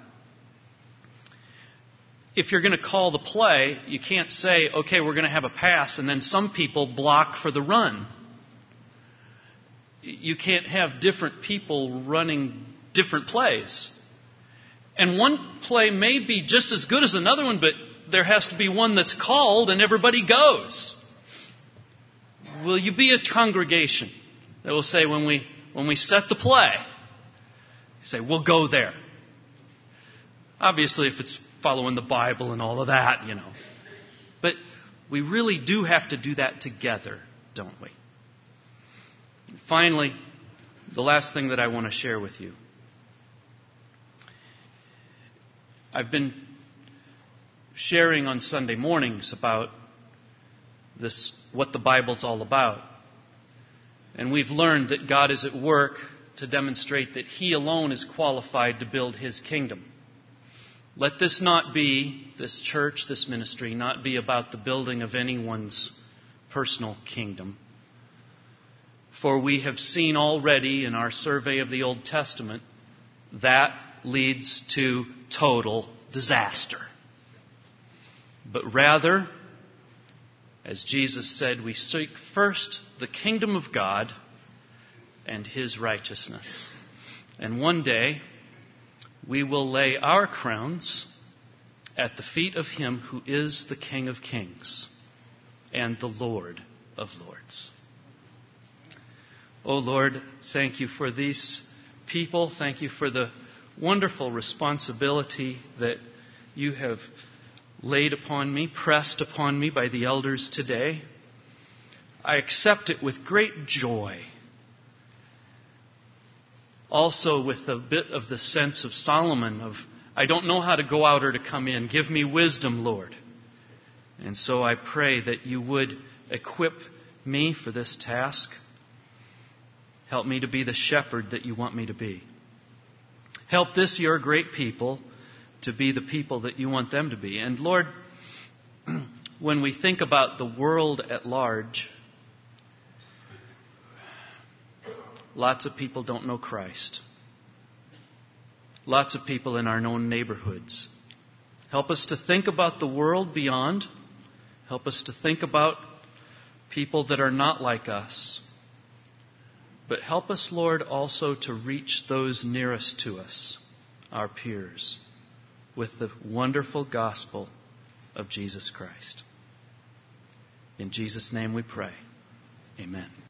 If you're going to call the play, you can't say, okay, we're going to have a pass, and then some people block for the run. you can't have different people running different plays. And one play may be just as good as another one, but there has to be one that's called and everybody goes. Will you be a congregation that will say, when we when we set the play, say, we'll go there? Obviously, if it's following the Bible and all of that, you know. But we really do have to do that together, don't we? And finally, the last thing that I want to share with you. I've been sharing on Sunday mornings about this, what the Bible's all about. And we've learned that God is at work to demonstrate that He alone is qualified to build His kingdom. Let this not be, this church, this ministry, not be about the building of anyone's personal kingdom. For we have seen already in our survey of the Old Testament that leads to total disaster. But rather, as Jesus said, we seek first the kingdom of God and His righteousness. And one day, we will lay our crowns at the feet of Him who is the King of Kings and the Lord of Lords. Oh Lord, thank You for these people. Thank You for the wonderful responsibility that You have laid upon me, pressed upon me by the elders today. I accept it with great joy. Also with a bit of the sense of Solomon of, I don't know how to go out or to come in. Give me wisdom, Lord. And so I pray that You would equip me for this task. Help me to be the shepherd that You want me to be. Help this Your great people to be the people that You want them to be. And Lord, when we think about the world at large, lots of people don't know Christ. Lots of people in our own neighborhoods. Help us to think about the world beyond. Help us to think about people that are not like us. But help us, Lord, also to reach those nearest to us, our peers, with the wonderful gospel of Jesus Christ. In Jesus' name we pray. Amen.